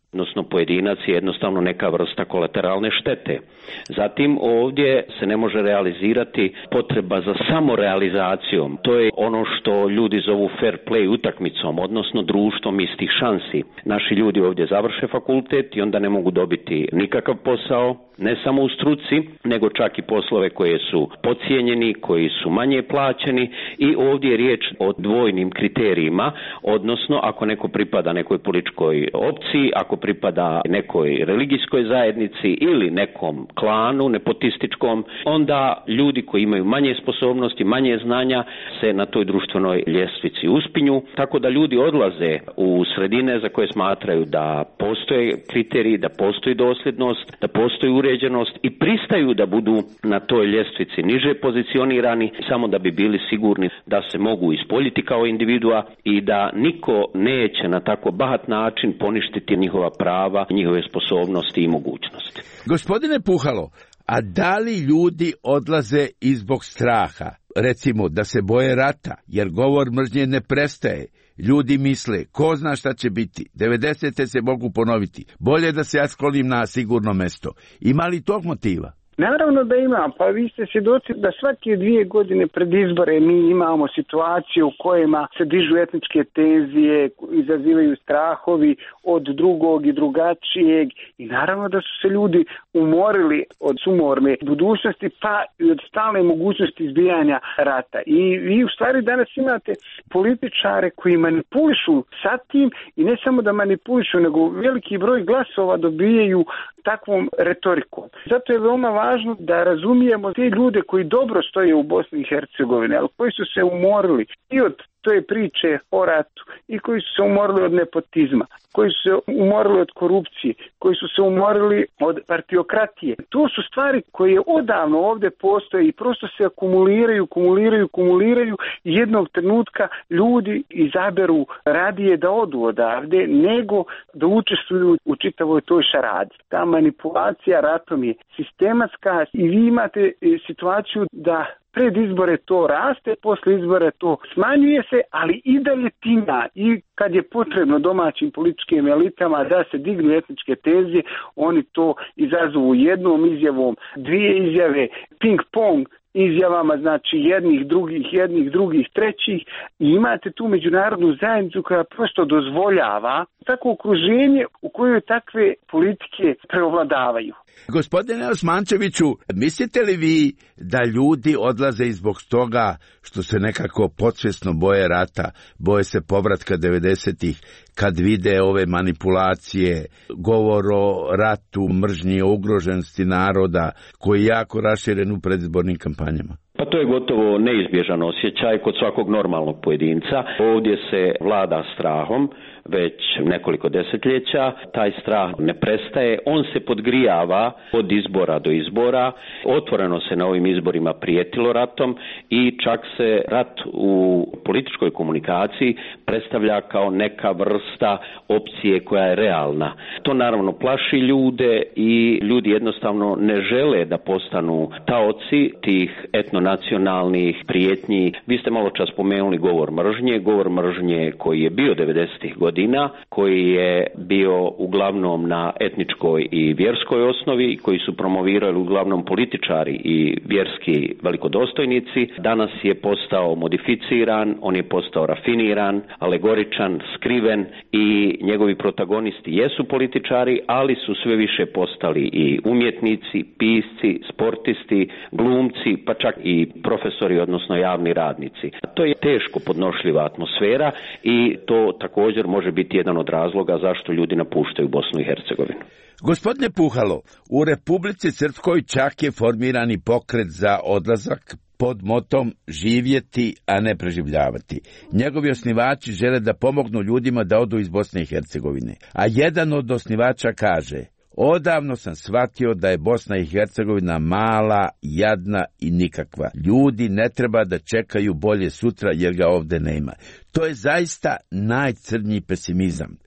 odnosno pojedinac je jednostavno neka vrsta kolateralne štete. Zatim ovdje se ne može realizirati potreba za samorealizacijom. To je ono što ljudi zovu fair play utakmicom, odnosno društvom istih šansi. Naši ljudi ovdje završe fakultet i onda ne mogu dobiti nikakav posao, ne samo u struci, nego čak i poslove koje su podcijenjeni, koji su manje plaćeni i ovdje je riječ o dvojnim kriterijima, odnosno ako neko pripada nekoj političkoj opciji, ako pripada nekoj religijskoj zajednici ili nekom klanu nepotističkom, onda ljudi koji imaju manje sposobnosti, manje znanja se na toj društvenoj ljestvici uspinju, tako da ljudi odlaze u sredine za koje smatraju da postoje kriteriji, da postoji dosljednost, da postoji uređenost i pristaju da budu na toj ljestvici niže pozicionirani samo da bi bili sigurni da se mogu ispoljiti kao individua i da niko neće na tako bahat način poništiti njihova prava, njihove sposobnosti i mogućnosti. Gospodine Puhalo, a da li ljudi odlaze i zbog straha? Recimo da se boje rata, jer govor mržnje ne prestaje. Ljudi misle, ko zna šta će biti, devedesete se mogu ponoviti, bolje da se ja sklonim na sigurno mesto. Ima li tog motiva? Naravno da ima, pa vi ste svjedoci da svake dvije godine pred izbore mi imamo situacije u kojima se dižu etničke tenzije, izazivaju strahovi od drugog i drugačijeg i naravno da su se ljudi umorili od sumorne budućnosti pa i od stalne mogućnosti izbijanja rata. I vi u stvari danas imate političare koji manipulišu sa tim i ne samo da manipulišu, nego veliki broj glasova dobijaju takvom retorikom. Zato je veoma važno da razumijemo te ljude koji dobro stoje u Bosni i Hercegovini, ali koji su se umorili i od te priče o ratu i koji su se umorili od nepotizma, koji su se umorili od korupcije, koji su se umorili od partiokratije. To su stvari koje odavno ovdje postoje i prosto se akumuliraju, kumuliraju, kumuliraju i jednog trenutka ljudi izaberu radije da odu odavde nego da učestvuju u čitavoj toj šaradi. Ta manipulacija ratom je sistematska i vi imate situaciju da pred izbore to raste, posle izbore to smanjuje se, ali i dalje tima i kad je potrebno domaćim političkim elitama da se dignu etničke tenzije, oni to izazovu jednom izjavom, dvije izjave, ping-pong izjavama, znači jednih, drugih, jednih, drugih, trećih i imate tu međunarodnu zajednicu koja prosto dozvoljava takvo okruženje u kojoj takve politike preovladavaju. Gospodine Osmančeviću, mislite li vi da ljudi odlaze i zbog toga što se nekako podsvjesno boje rata, boje se povratka devedesetih, kad vide ove manipulacije, govor o ratu, mržnji, o ugroženosti naroda, koji je jako raširen u predizbornim kampanjama? Pa to je gotovo neizbježan osjećaj kod svakog normalnog pojedinca. Ovdje se vlada strahom već nekoliko desetljeća, taj strah ne prestaje, on se podgrijava od izbora do izbora, otvoreno se na ovim izborima prijetilo ratom i čak se rat u političkoj komunikaciji predstavlja kao neka vrsta opcije koja je realna. To naravno plaši ljude i ljudi jednostavno ne žele da postanu taoci tih etnonacionalnih prijetnji. Vi ste malo čas spomenuli govor mržnje, govor mržnje koji je bio devedesetih godina, koji je bio uglavnom na etničkoj i vjerskoj osnovi, koji su promovirali uglavnom političari i vjerski velikodostojnici. Danas je postao modificiran, on je postao rafiniran, alegoričan, skriven i njegovi protagonisti jesu političari, ali su sve više postali i umjetnici, pisci, sportisti, glumci, pa čak i profesori, odnosno javni radnici. To je teško podnošljiva atmosfera i to također može biti jedan od razloga zašto ljudi napuštaju Bosnu i Hercegovinu. Gospodine Puhalo, u Republici Srpskoj čak je formirani pokret za odlazak pod motom živjeti, a ne preživljavati. Njegovi osnivači žele da pomognu ljudima da odu iz Bosne i Hercegovine. A jedan od osnivača kaže: odavno sam shvatio da je Bosna i Hercegovina mala, jadna i nikakva. Ljudi ne treba da čekaju bolje sutra jer ga ovde nema. To je zaista najcrnji pesimizam.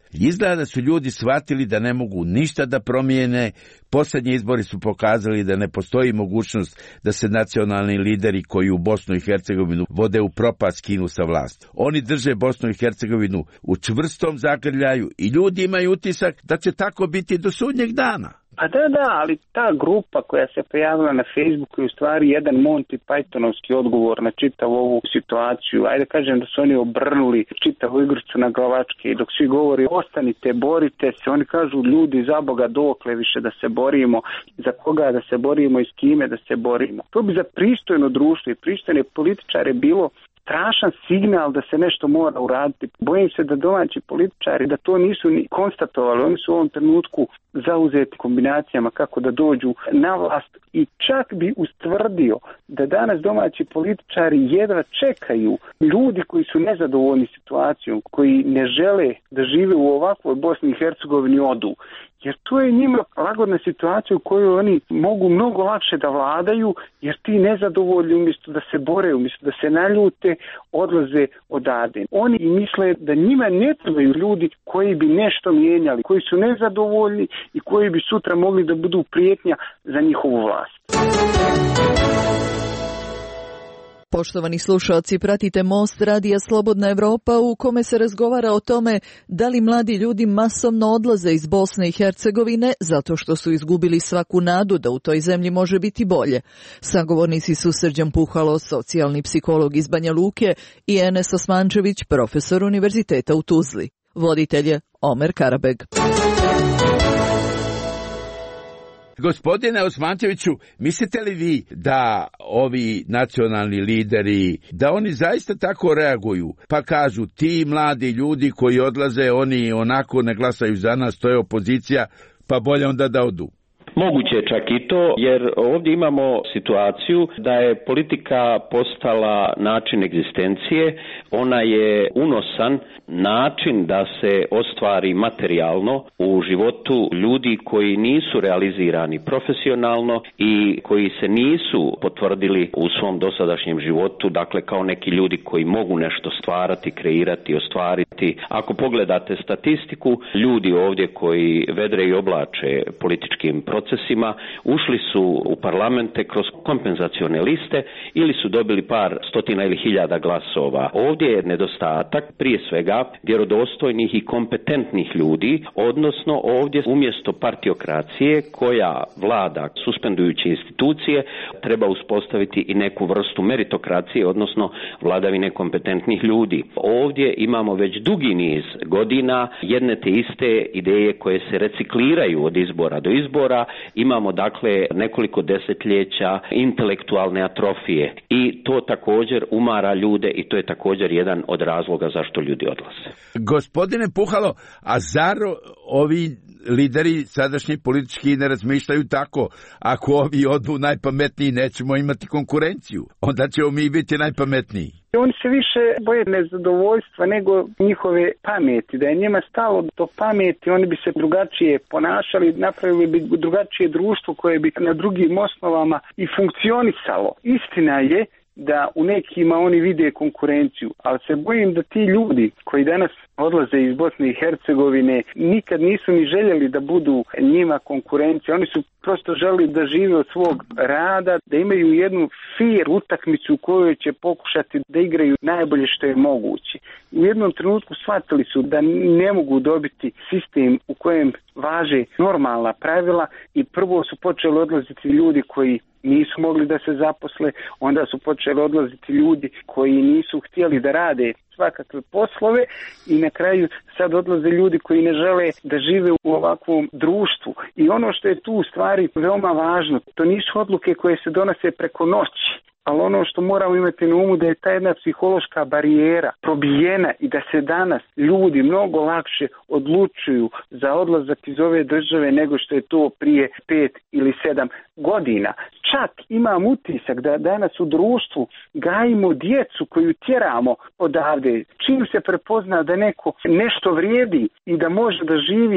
Izgleda da su ljudi shvatili da ne mogu ništa da promijene. Posljednji izbori su pokazali da ne postoji mogućnost da se nacionalni lideri koji u Bosnu i Hercegovinu vode u propast skinu sa vlasti. Oni drže Bosnu i Hercegovinu u čvrstom zagrljaju i ljudi imaju utisak da će tako biti do sudnjeg dana. Pa da, da, ali ta grupa koja se pojavila na Facebooku je u stvari jedan Monty Pythonovski odgovor na čitavu ovu situaciju. Ajde kažem da su oni obrnuli čitavu igricu na glavačke i dok svi govori ostanite, borite se, oni kažu ljudi za Boga dokle više da se borimo, za koga da se borimo i s kime da se borimo. To bi za pristojno društvo i pristojne političare bilo strašan signal da se nešto mora uraditi. Bojim se da domaći političari da to nisu ni konstatovali. Oni su u ovom trenutku zauzeti kombinacijama kako da dođu na vlast i čak bi ustvrdio da danas domaći političari jedva čekaju ljudi koji su nezadovoljni situacijom, koji ne žele da žive u ovakvoj Bosni i Hercegovini odu. Jer to je njima lagodna situacija u kojoj oni mogu mnogo lakše da vladaju, jer ti nezadovoljni umjesto da se bore, umjesto da se naljute, odlaze odavde. Oni misle da njima ne trebaju ljudi koji bi nešto mijenjali, koji su nezadovoljni i koji bi sutra mogli da budu prijetnja za njihovu vlast. Poštovani slušalci, pratite Most radija Slobodna Evropa u kome se razgovara o tome da li mladi ljudi masovno odlaze iz Bosne i Hercegovine zato što su izgubili svaku nadu da u toj zemlji može biti bolje. Sagovornici su Srđan Puhalo, socijalni psiholog iz Banja Luke i Enes Osmančević, profesor Univerziteta u Tuzli. Voditelj je Omer Karabeg. Gospodine Osmančeviću, mislite li vi da ovi nacionalni lideri, da oni zaista tako reaguju, pa kažu ti mladi ljudi koji odlaze, oni onako ne glasaju za nas, to je opozicija, pa bolje onda da odu? Moguće je čak i to, jer ovdje imamo situaciju da je politika postala način egzistencije, ona je unosan način da se ostvari materijalno u životu ljudi koji nisu realizirani profesionalno i koji se nisu potvrdili u svom dosadašnjem životu, dakle kao neki ljudi koji mogu nešto stvarati, kreirati, ostvariti. Ako pogledate statistiku, ljudi ovdje koji vedre i oblače političkim procesima ušli su u parlamente kroz kompenzacione liste ili su dobili par stotina ili hiljada glasova. Ovdje je nedostatak prije svega vjerodostojnih i kompetentnih ljudi, odnosno ovdje umjesto partiokracije koja vlada suspendujući institucije treba uspostaviti i neku vrstu meritokracije, odnosno vladavine kompetentnih ljudi. Ovdje imamo već dugi niz godina jedne te iste ideje koje se recikliraju od izbora do izbora. Imamo dakle nekoliko desetljeća intelektualne atrofije i to također umara ljude i to je također jedan od razloga zašto ljudi odlaze. Gospodine Puhalo, a zar ovi lideri sadašnji politički ne razmišljaju tako? Ako ovi odu najpametniji nećemo imati konkurenciju, onda ćemo mi biti najpametniji. Oni se više boje nezadovoljstva nego njihove pameti. Da je njima stalo do pameti, oni bi se drugačije ponašali, napravili bi drugačije društvo koje bi na drugim osnovama i funkcionisalo. Istina je da u nekima oni vide konkurenciju, ali se bojim da ti ljudi koji danas odlaze iz Bosne i Hercegovine nikad nisu ni željeli da budu njima konkurencija. Oni su prosto želi da žive od svog rada, da imaju jednu fair utakmicu u kojoj će pokušati da igraju najbolje što je moguće. U jednom trenutku shvatili su da ne mogu dobiti sistem u kojem važe normalna pravila i prvo su počeli odlaziti ljudi koji nisu mogli da se zaposle, onda su počeli odlaziti ljudi koji nisu htjeli da rade svakakve poslove i na kraju sad odlaze ljudi koji ne žele da žive u ovakvom društvu. I ono što je tu u stvari veoma važno, to nisu odluke koje se donose preko noći, ali ono što moramo imati na umu da je ta jedna psihološka barijera probijena i da se danas ljudi mnogo lakše odlučuju za odlazak iz ove države nego što je to prije pet ili sedam godina. Čak imam utisak da danas u društvu gajimo djecu koju tjeramo odavde. Čim se prepozna da neko nešto vrijedi i da može da živi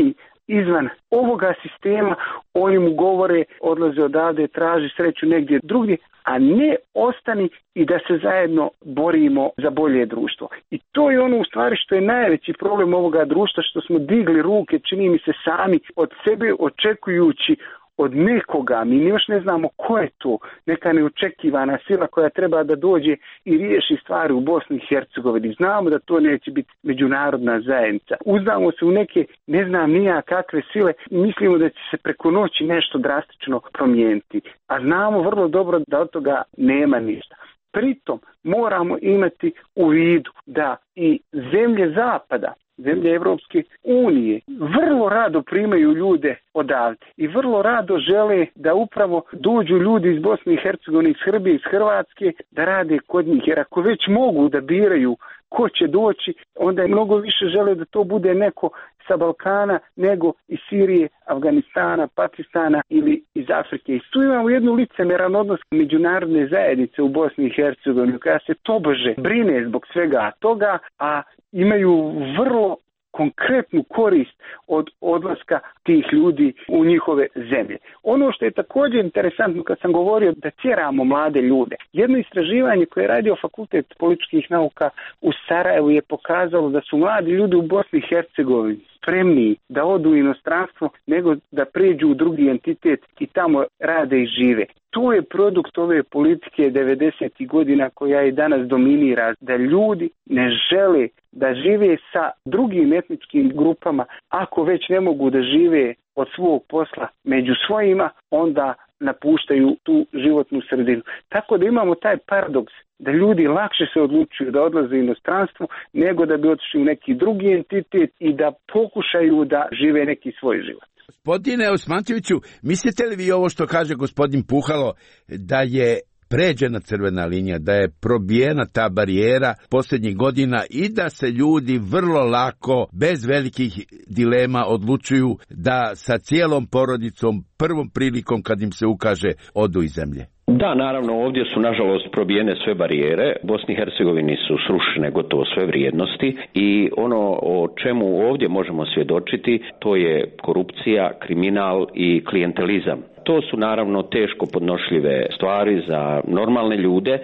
izvan ovoga sistema, oni mu govore odlaze odavde, traži sreću negdje drugdje, a ne ostani i da se zajedno borimo za bolje društvo. I to je ono u stvari što je najveći problem ovoga društva, što smo digli ruke, čini mi se sami od sebe, očekujući od nekoga, mi još ne znamo ko je to, neka neočekivana sila koja treba da dođe i riješi stvari u Bosni i Hercegovini. Znamo da to neće biti međunarodna zajednica. Uzdamo se u neke, ne znam nija kakve sile, mislimo da će se preko noći nešto drastično promijeniti. A znamo vrlo dobro da od toga nema ništa. Pritom moramo imati u vidu da i zemlje zapada, zemlje Evropske unije vrlo rado primaju ljude odavde i vrlo rado žele da upravo dođu ljudi iz Bosne i Hercegovine, iz Srbije, iz Hrvatske da rade kod njih. Jer ako već mogu da biraju ko će doći, onda je mnogo više žele da to bude neko sa Balkana nego iz Sirije, Afganistana, Pakistana ili iz Afrike. I tu imamo jednu licemeran odnos međunarodne zajednice u Bosni i Hercegovini koja se tobože brine zbog svega toga, a imaju vrlo konkretnu korist od odlaska tih ljudi u njihove zemlje. Ono što je također interesantno kad sam govorio da tjeramo mlade ljude, jedno istraživanje koje je radio Fakultet političkih nauka u Sarajevu je pokazalo da su mladi ljudi u Bosni i Hercegovini spremniji da odu u inostranstvo nego da pređu u drugi entitet i tamo rade i žive. To je produkt ove politike devedesetih godina koja i danas dominira, da ljudi ne žele da žive sa drugim etničkim grupama, ako već ne mogu da žive od svog posla među svojima, onda napuštaju tu životnu sredinu. Tako da imamo taj paradoks da ljudi lakše se odlučuju da odlaze u inostranstvo nego da bi otišli u neki drugi entitet i da pokušaju da žive neki svoj život. Gospodine Osmančeviću, mislite li vi ovo što kaže gospodin Puhalo, da je pređena crvena linija, da je probijena ta barijera posljednjih godina i da se ljudi vrlo lako, bez velikih dilema, odlučuju da sa cijelom porodicom, prvom prilikom kad im se ukaže, odu iz zemlje? Da, naravno, ovdje su nažalost probijene sve barijere. Bosni i Hercegovini su srušene gotovo sve vrijednosti i ono o čemu ovdje možemo svjedočiti, to je korupcija, kriminal i klijentelizam. To su naravno teško podnošljive stvari za normalne ljude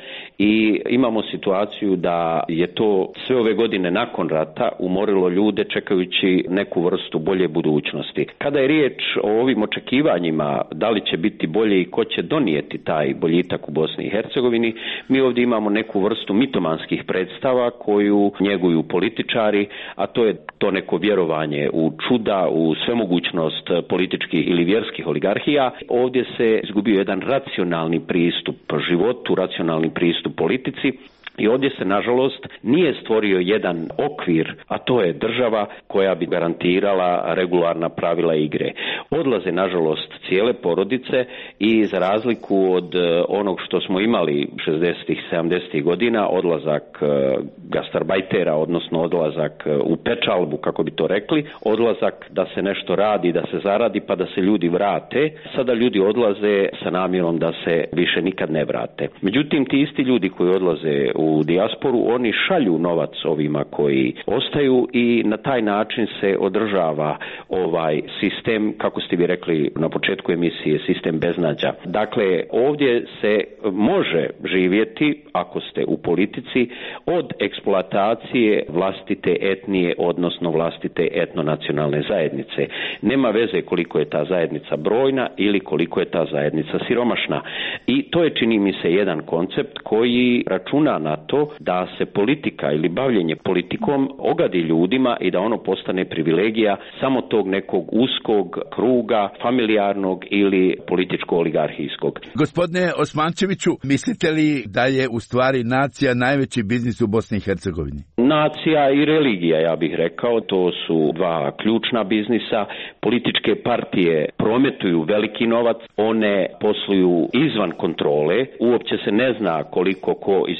i imamo situaciju da je to sve ove godine nakon rata umorilo ljude čekajući neku vrstu bolje budućnosti. Kada je riječ o ovim očekivanjima, da li će biti bolje i ko će donijeti taj boljitak u Bosni i Hercegovini, mi ovdje imamo neku vrstu mitomanskih predstava koju njeguju političari, a to je to neko vjerovanje u čuda, u svemogućnost političkih ili vjerskih oligarhija. Ovdje se izgubio jedan racionalni pristup životu, racionalni pristup politici. I ovdje se, nažalost, nije stvorio jedan okvir, a to je država koja bi garantirala regularna pravila igre. Odlaze, nažalost, cijele porodice i za razliku od onog što smo imali šezdesetih, sedamdesetih godina, odlazak gastarbajtera, odnosno odlazak u pečalbu, kako bi to rekli, odlazak da se nešto radi, da se zaradi, pa da se ljudi vrate. Sada ljudi odlaze sa namjerom da se više nikad ne vrate. Međutim, ti isti ljudi koji odlaze u u dijasporu, oni šalju novac ovima koji ostaju i na taj način se održava ovaj sistem, kako ste vi rekli na početku emisije, sistem beznađa. Dakle, ovdje se može živjeti, ako ste u politici, od eksploatacije vlastite etnije, odnosno vlastite etnonacionalne zajednice. Nema veze koliko je ta zajednica brojna ili koliko je ta zajednica siromašna. I to je, čini mi se, jedan koncept koji računa na to da se politika ili bavljenje politikom ogadi ljudima i da ono postane privilegija samo tog nekog uskog kruga, familijarnog ili političko-oligarhijskog. Gospodine Osmančeviću, mislite li da je u stvari nacija najveći biznis u Bosni i Hercegovini? Nacija i religija, ja bih rekao, to su dva ključna biznisa. Političke partije prometuju veliki novac, one posluju izvan kontrole, uopće se ne zna koliko ko iz inostranstva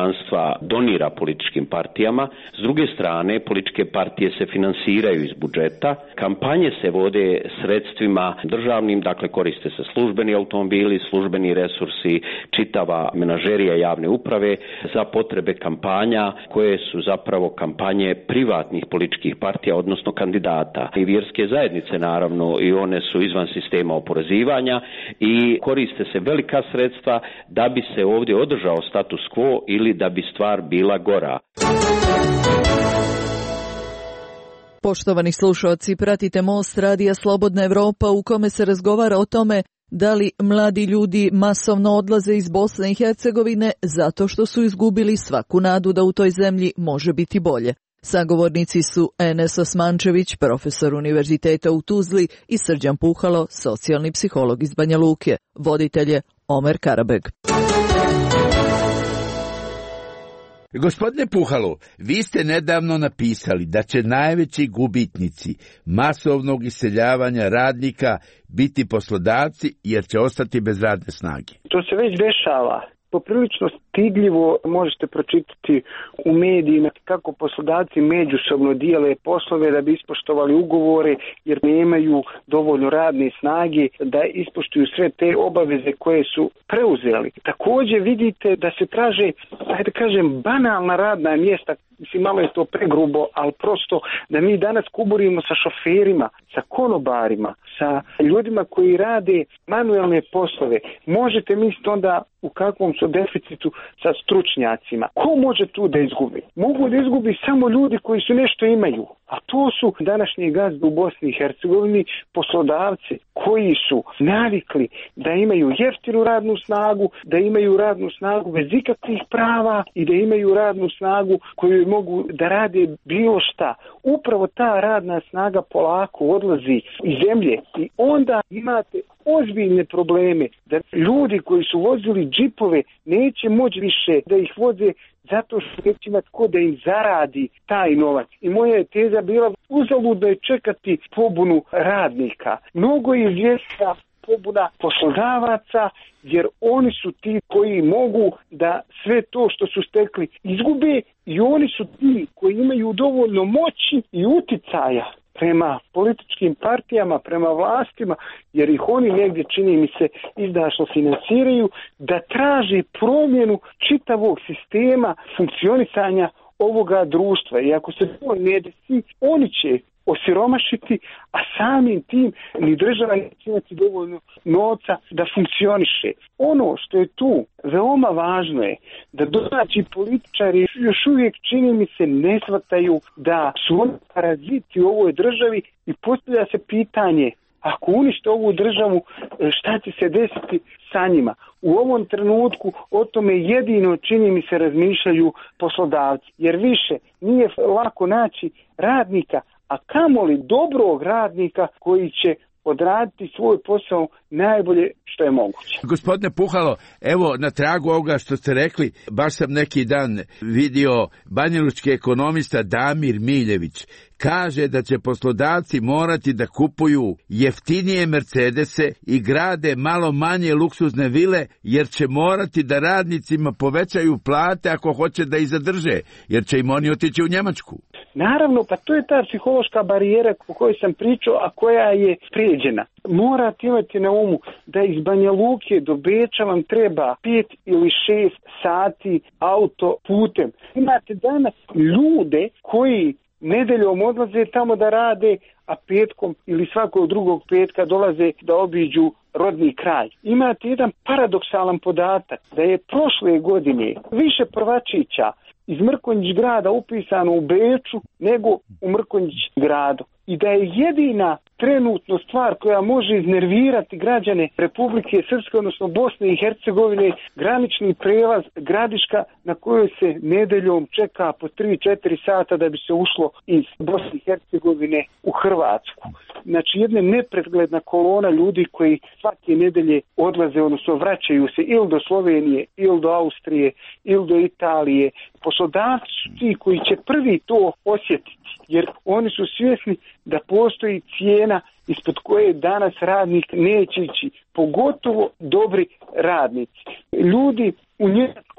članstva donira političkim partijama. S druge strane, političke partije se finansiraju iz budžeta. Kampanje se vode sredstvima državnim, dakle koriste se službeni automobili, službeni resursi, čitava menažerija javne uprave za potrebe kampanja koje su zapravo kampanje privatnih političkih partija, odnosno kandidata. I vjerske zajednice naravno i one su izvan sistema oporezivanja i koriste se velika sredstva da bi se ovdje održao status quo ili da bi stvar bila gora. Poštovani slušalci, pratite Most radija Slobodna Evropa u kome se razgovara o tome da li mladi ljudi masovno odlaze iz Bosne i Hercegovine zato što su izgubili svaku nadu da u toj zemlji može biti bolje. Sagovornici su Enes Osmančević, profesor Univerziteta u Tuzli, i Srđan Puhalo, socijalni psiholog iz Banja Luke. Voditelj je Omer Karabeg. Gospodine Puhalo, vi ste nedavno napisali da će najveći gubitnici masovnog iseljavanja radnika biti poslodavci jer će ostati bez radne snage. To se već dešava. Poprilično stidljivo možete pročitati u medijima kako poslodavci međusobno dijele poslove da bi ispoštovali ugovore jer nemaju dovoljno radne snage da ispoštuju sve te obaveze koje su preuzeli. Također vidite da se traže, ajde kažem, banalna radna mjesta. Mislim, malo je to pregrubo, ali prosto da mi danas kuburimo sa šoferima, sa konobarima, sa ljudima koji rade manuelne poslove. Možete misliti onda u kakvom su deficitu sa stručnjacima. Ko može tu da izgubi? Mogu da izgubi samo ljudi koji su nešto imaju. A to su današnji gazde u Bosni i Hercegovini, poslodavci koji su navikli da imaju jeftinu radnu snagu, da imaju radnu snagu bez ikakvih prava i da imaju radnu snagu koju mogu da rade bilo šta. Upravo ta radna snaga polako odlazi iz zemlje i onda imate ozbiljne probleme da ljudi koji su vozili džipove neće moći više da ih voze zato što neće imati ko da im zaradi taj novac. I moja je teza bila uzaludno je čekati pobunu radnika. Mnogo je izvjesna pobuna poslodavaca jer oni su ti koji mogu da sve to što su stekli izgube i oni su ti koji imaju dovoljno moći i uticaja prema političkim partijama, prema vlastima, jer ih oni negdje, čini mi se, izdašno finansiraju, da traže promjenu čitavog sistema funkcionisanja ovoga društva. I ako se to ne desi, oni će osiromašiti, a samim tim ni država neće imati dovoljno novca da funkcioniše. Ono što je tu veoma važno je da domaći političari još uvijek, čini mi se, ne shvataju da su oni paraziti u ovoj državi i postavlja se pitanje, ako unište ovu državu, šta će se desiti sa njima? U ovom trenutku o tome jedino, čini mi se, razmišljaju poslodavci, jer više nije lako naći radnika, a kamoli dobrog radnika koji će odraditi svoj posao najbolje što je moguće. Gospodine Puhalo, evo na tragu ovoga što ste rekli, baš sam neki dan vidio banjalučki ekonomista Damir Miljević. Kaže da će poslodavci morati da kupuju jeftinije Mercedese i grade malo manje luksuzne vile, jer će morati da radnicima povećaju plate ako hoće da ih zadrže, jer će im oni otići u Njemačku. Naravno, pa to je ta psihološka barijera o kojoj sam pričao, a koja je prijeđena. Morate imati na umu da iz Banja Luke do Beča vam treba pet ili šest sati auto putem. Imate danas ljude koji nedeljom odlaze tamo da rade, a petkom ili svakog drugog petka dolaze da obiđu rodni kraj. Imate jedan paradoksalan podatak da je prošle godine više prvačića iz Mrkonjić grada upisano u Beču nego u Mrkonjić gradu. I da je jedina trenutno stvar koja može iznervirati građane Republike Srpske, odnosno Bosne i Hercegovine, granični prelaz Gradiška na kojoj se nedeljom čeka po tri do četiri sata da bi se ušlo iz Bosne i Hercegovine u Hrvatsku. Znači jedna nepregledna kolona ljudi koji svake nedelje odlaze, odnosno vraćaju se ili do Slovenije, ili do Austrije, ili do Italije. Poslodavci su ti koji će prvi to osjetiti, jer oni su svjesni da postoji cijena ispod koje danas radnik neće ići, pogotovo dobri radnici. Ljudi u Njemačkoj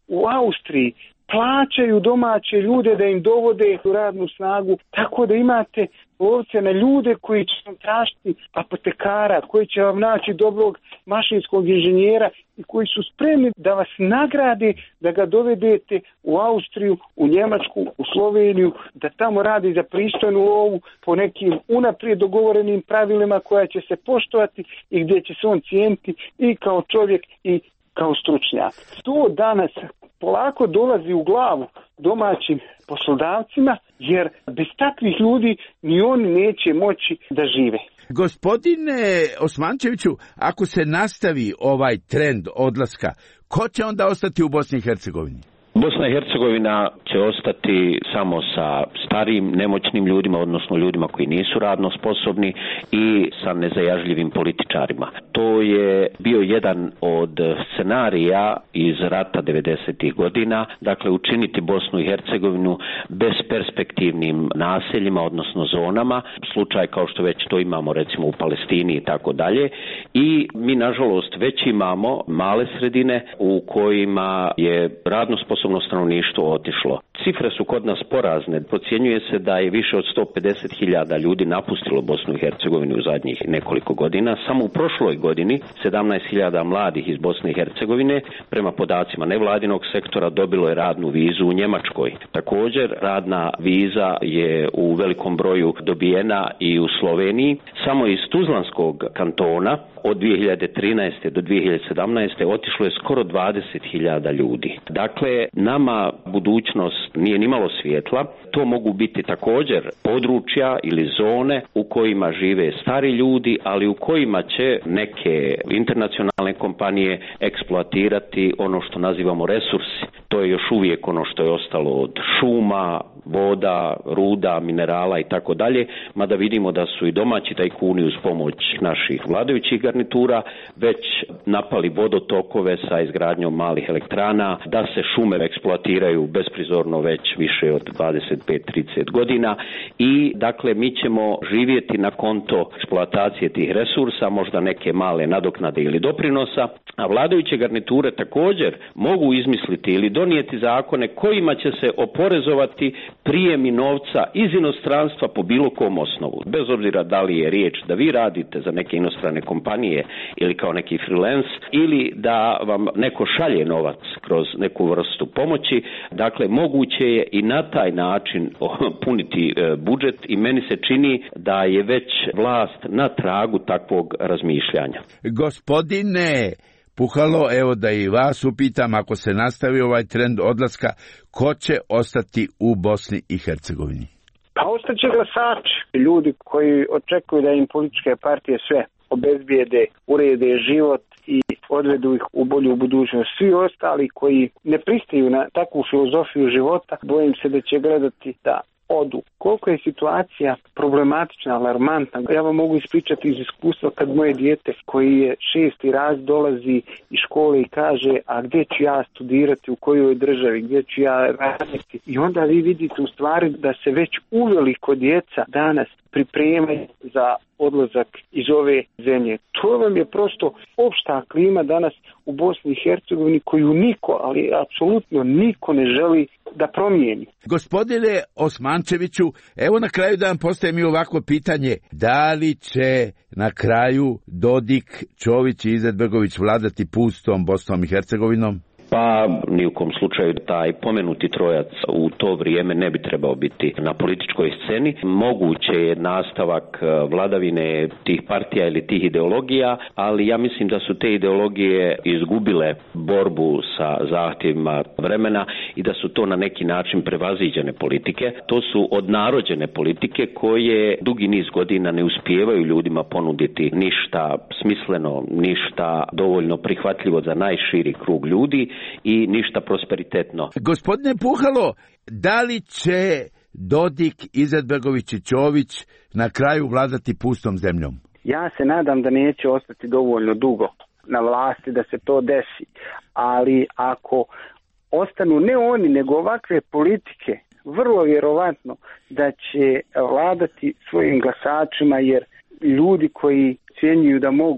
u Austriji plaćaju domaće ljude da im dovode u radnu snagu, tako da imate lovce na ljude koji će vam tražiti apotekara, koji će vam naći dobrog mašinskog inženjera i koji su spremni da vas nagrade, da ga dovedete u Austriju, u Njemačku, u Sloveniju, da tamo radi za pristojnu lovu po nekim unaprijed dogovorenim pravilima koja će se poštovati i gdje će se on cijeniti i kao čovjek i kao stručnjak. To danas polako dolazi u glavu domaćim poslodavcima, jer bez takvih ljudi ni oni neće moći da žive. Gospodine Osmančeviću, ako se nastavi ovaj trend odlaska, ko će onda ostati u Bosni i Hercegovini? Bosna i Hercegovina će ostati samo sa starijim, nemoćnim ljudima, odnosno ljudima koji nisu radno sposobni i sa nezajažljivim političarima. To je bio jedan od scenarija iz rata devedesetih godina, dakle učiniti Bosnu i Hercegovinu besperspektivnim naseljima, odnosno zonama, slučaj kao što već to imamo recimo u Palestini i tako dalje. I mi nažalost već imamo male sredine u kojima je radno sposobno stanovništvo otišlo. Cifre su kod nas porazne. Procjenjuje se da je više od sto pedeset hiljada ljudi napustilo Bosnu i Hercegovinu u zadnjih nekoliko godina. Samo u prošloj godini sedamnaest hiljada mladih iz Bosne i Hercegovine, prema podacima nevladinog sektora, dobilo je radnu vizu u Njemačkoj. Također, radna viza je u velikom broju dobijena i u Sloveniji. Samo iz Tuzlanskog kantona od dvije hiljade trinaeste do dvije hiljade sedamnaeste otišlo je skoro dvadeset hiljada ljudi. Dakle, nama budućnost nije nimalo svjetla. To mogu biti također područja ili zone u kojima žive stari ljudi, ali u kojima će neke internacionalne kompanije eksploatirati ono što nazivamo resursi. To je još uvijek ono što je ostalo od šuma, voda, ruda, minerala i tako dalje, mada vidimo da su i domaći tajkuni uz pomoć naših vladajućih garnitura već napali vodotokove sa izgradnjom malih elektrana, da se šume eksploatiraju besprizorno već više od dvadeset pet do trideset godina i dakle mi ćemo živjeti na konto eksploatacije tih resursa, možda neke male nadoknade ili doprinosa, a vladajuće garniture također mogu izmisliti ili donijeti zakone kojima će se oporezovati prijemi novca iz inostranstva po bilo kom osnovu. Bez obzira da li je riječ da vi radite za neke inostrane kompanije ili kao neki freelance ili da vam neko šalje novac kroz neku vrstu pomoći. Dakle, moguće je i na taj način puniti budžet i meni se čini da je već vlast na tragu takvog razmišljanja. Gospodine Puhalo, evo da i vas upitam, ako se nastavi ovaj trend odlaska, ko će ostati u Bosni i Hercegovini? Pa ostaće glasači, ljudi koji očekuju da im političke partije sve obezbijede, urede život i odvedu ih u bolju budućnost. Svi ostali koji ne pristaju na takvu filozofiju života, bojim se da će gledati da odu. Koliko je situacija problematična, alarmantna. Ja vam mogu ispričati iz iskustva kad moje dijete koji je šesti raz dolazi iz škole i kaže, a gdje ću ja studirati, u kojoj državi, gdje ću ja raditi. I onda vi vidite u stvari da se već uveliko djeca danas pripremaju za odlazak iz ove zemlje. To vam je prosto opšta klima danas u Bosni i Hercegovini koju niko, ali apsolutno niko ne želi da promijeni. Gospodine Osmančeviću, evo na kraju da vam postavim i ovako pitanje. Da li će na kraju Dodik, Čović i Izetbegović vladati pustom Bosnom i Hercegovinom? Pa ni u kom slučaju taj pomenuti trojac u to vrijeme ne bi trebao biti na političkoj sceni. Moguće je nastavak vladavine tih partija ili tih ideologija, ali ja mislim da su te ideologije izgubile borbu sa zahtjevima vremena i da su to na neki način prevaziđene politike. To su odnarođene politike koje dugi niz godina ne uspijevaju ljudima ponuditi ništa smisleno, ništa dovoljno prihvatljivo za najširi krug ljudi i ništa prosperitetno. Gospodine Puhalo, da li će Dodik, Izetbegović i Čović na kraju vladati pustom zemljom? Ja se nadam da neće ostati dovoljno dugo na vlasti da se to desi, ali ako ostanu ne oni nego ovakve politike, vrlo vjerovatno da će vladati svojim glasačima, jer ljudi koji cijenjuju da mogu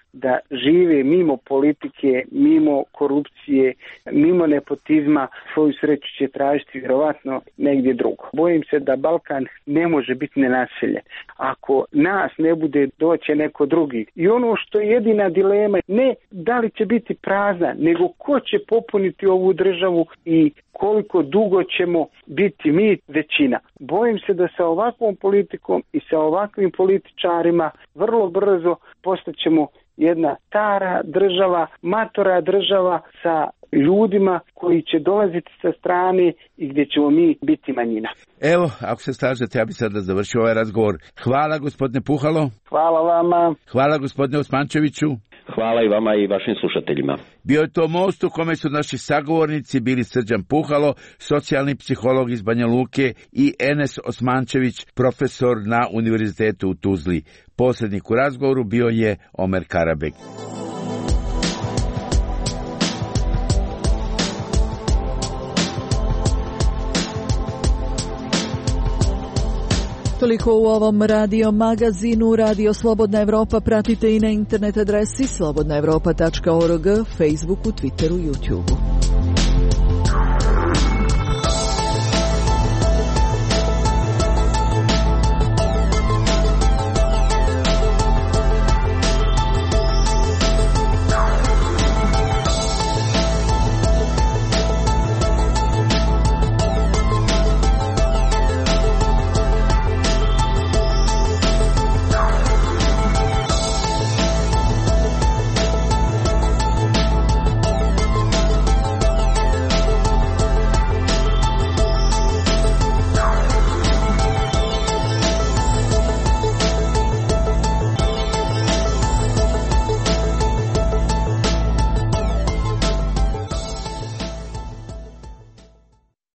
da žive mimo politike, mimo korupcije, mimo nepotizma, svoju sreću će tražiti vjerovatno negdje drugo. Bojim se da Balkan ne može biti nenaseljen. Ako nas ne bude, doće neko drugi. I ono što je jedina dilema, ne da li će biti prazna, nego ko će popuniti ovu državu i koliko dugo ćemo biti mi većina. Bojim se da sa ovakvom politikom i sa ovakvim političarima vrlo brzo postaćemo jedna stara država, matora država sa ljudima koji će dolaziti sa strane i gdje ćemo mi biti manjina. Evo, ako se slažete, ja bi sada završio ovaj razgovor. Hvala gospodine Puhalo. Hvala vama. Hvala gospodine Osmančeviću. Hvala i vama i vašim slušateljima. Bio je to most u kome su naši sagovornici bili Srđan Puhalo, socijalni psiholog iz Banja Luke, i Enes Osmančević, profesor na Univerzitetu u Tuzli. Posrednik u razgovoru bio je Omer Karabek. Toliko u ovom radio magazinu. Radio Slobodna Evropa pratite i na internet adresi slobodna evropa tačka org, Facebooku, Twitteru, YouTubeu.